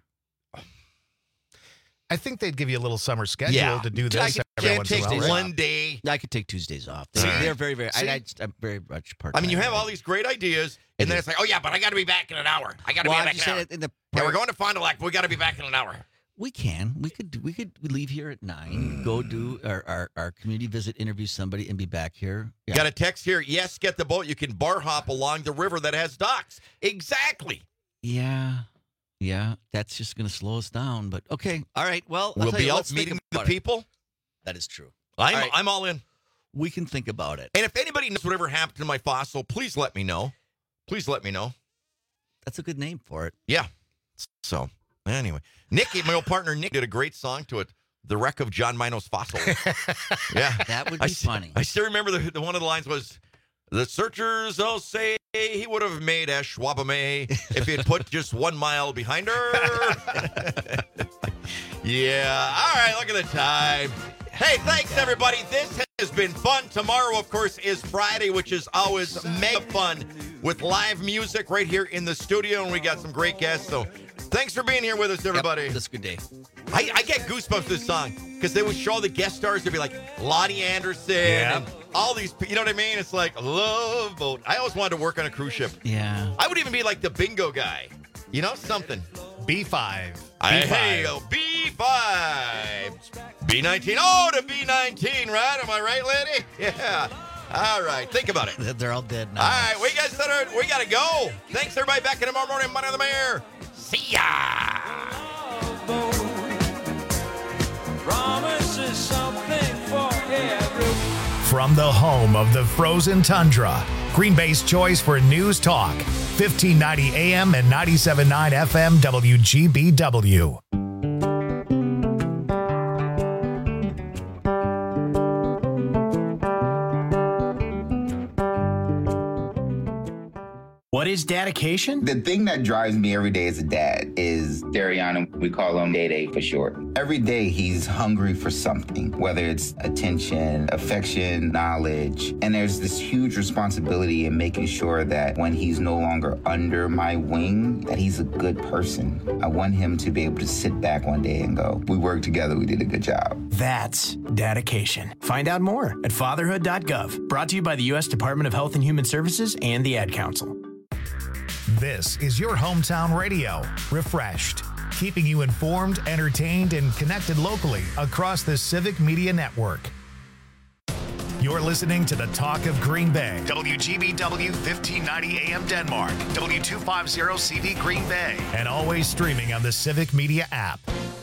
I think they'd give you a little summer schedule Yeah. to do I this could- every Can't once in a take while. right? one day. I could take Tuesdays off. They, All right. They're very, very. See? I, I just, I'm very much part. I mean, you have all these great ideas, and then do. it's like, oh, yeah, but I got to be back in an hour. I got to Well, be I back just in an said hour. it in the. Yeah, we're going to Fond du Lac, but we got to be back in an hour. We can. We could. We could leave here at nine. Go do our, our, our community visit, interview somebody, and be back here. Yeah. Got a text here. Yes, get the boat. You can bar hop along the river that has docks. Exactly. Yeah. Yeah. That's just going to slow us down. But okay. All right. Well, I'll We'll tell be you, out let's think meeting the about it. people. That is true. I'm, All right. I'm all in. We can think about it. And if anybody knows whatever happened to my fossil, please let me know. Please let me know. That's a good name for it. Yeah. So, anyway. Nick, my old partner Nick, did a great song to it. The Wreck of John Mino's Fossil. Yeah. That would I be st- funny. I still remember the, the one of the lines was, the searchers all say he would have made a Schwabame if he had put just one mile behind her. Yeah. All right, look at the time. Hey, thanks, everybody. This has been fun. Tomorrow, of course, is Friday, which is always mega fun with live music right here in the studio, and we got some great guests. So thanks for being here with us, everybody. Yep, that's a good day. I, I get goosebumps this song because they would show the guest stars. They'd be like Lonnie Anderson Yeah. and all these, pe- you know what I mean? It's like Love Boat. I always wanted to work on a cruise ship. Yeah. I would even be like the bingo guy. You know, something. B five. I, hey, oh, B five. B nineteen. Oh, to B nineteen, right? Am I right, lady? Yeah. All right. Think about it. They're all dead now. All right. We guys said our- we got to go. Thanks, everybody. Back in tomorrow morning. Money on the Mayor. See ya. Promises something for everyone. From the home of the frozen tundra, Green Bay's choice for news talk, fifteen ninety A M and ninety-seven point nine F M W G B W. What is dedication? The thing that drives me every day as a dad is Dariana. We call him Day Day for short. Every day he's hungry for something, whether it's attention, affection, knowledge. And there's this huge responsibility in making sure that when he's no longer under my wing, that he's a good person. I want him to be able to sit back one day and go, we worked together, we did a good job. That's dedication. Find out more at fatherhood dot gov. Brought to you by the U S Department of Health and Human Services and the Ad Council. This is your hometown radio, Refreshed, keeping you informed, entertained, and connected locally across the Civic Media Network. You're listening to the Talk of Green Bay, W G B W fifteen ninety A M Denmark, W two fifty C V Green Bay, and always streaming on the Civic Media app.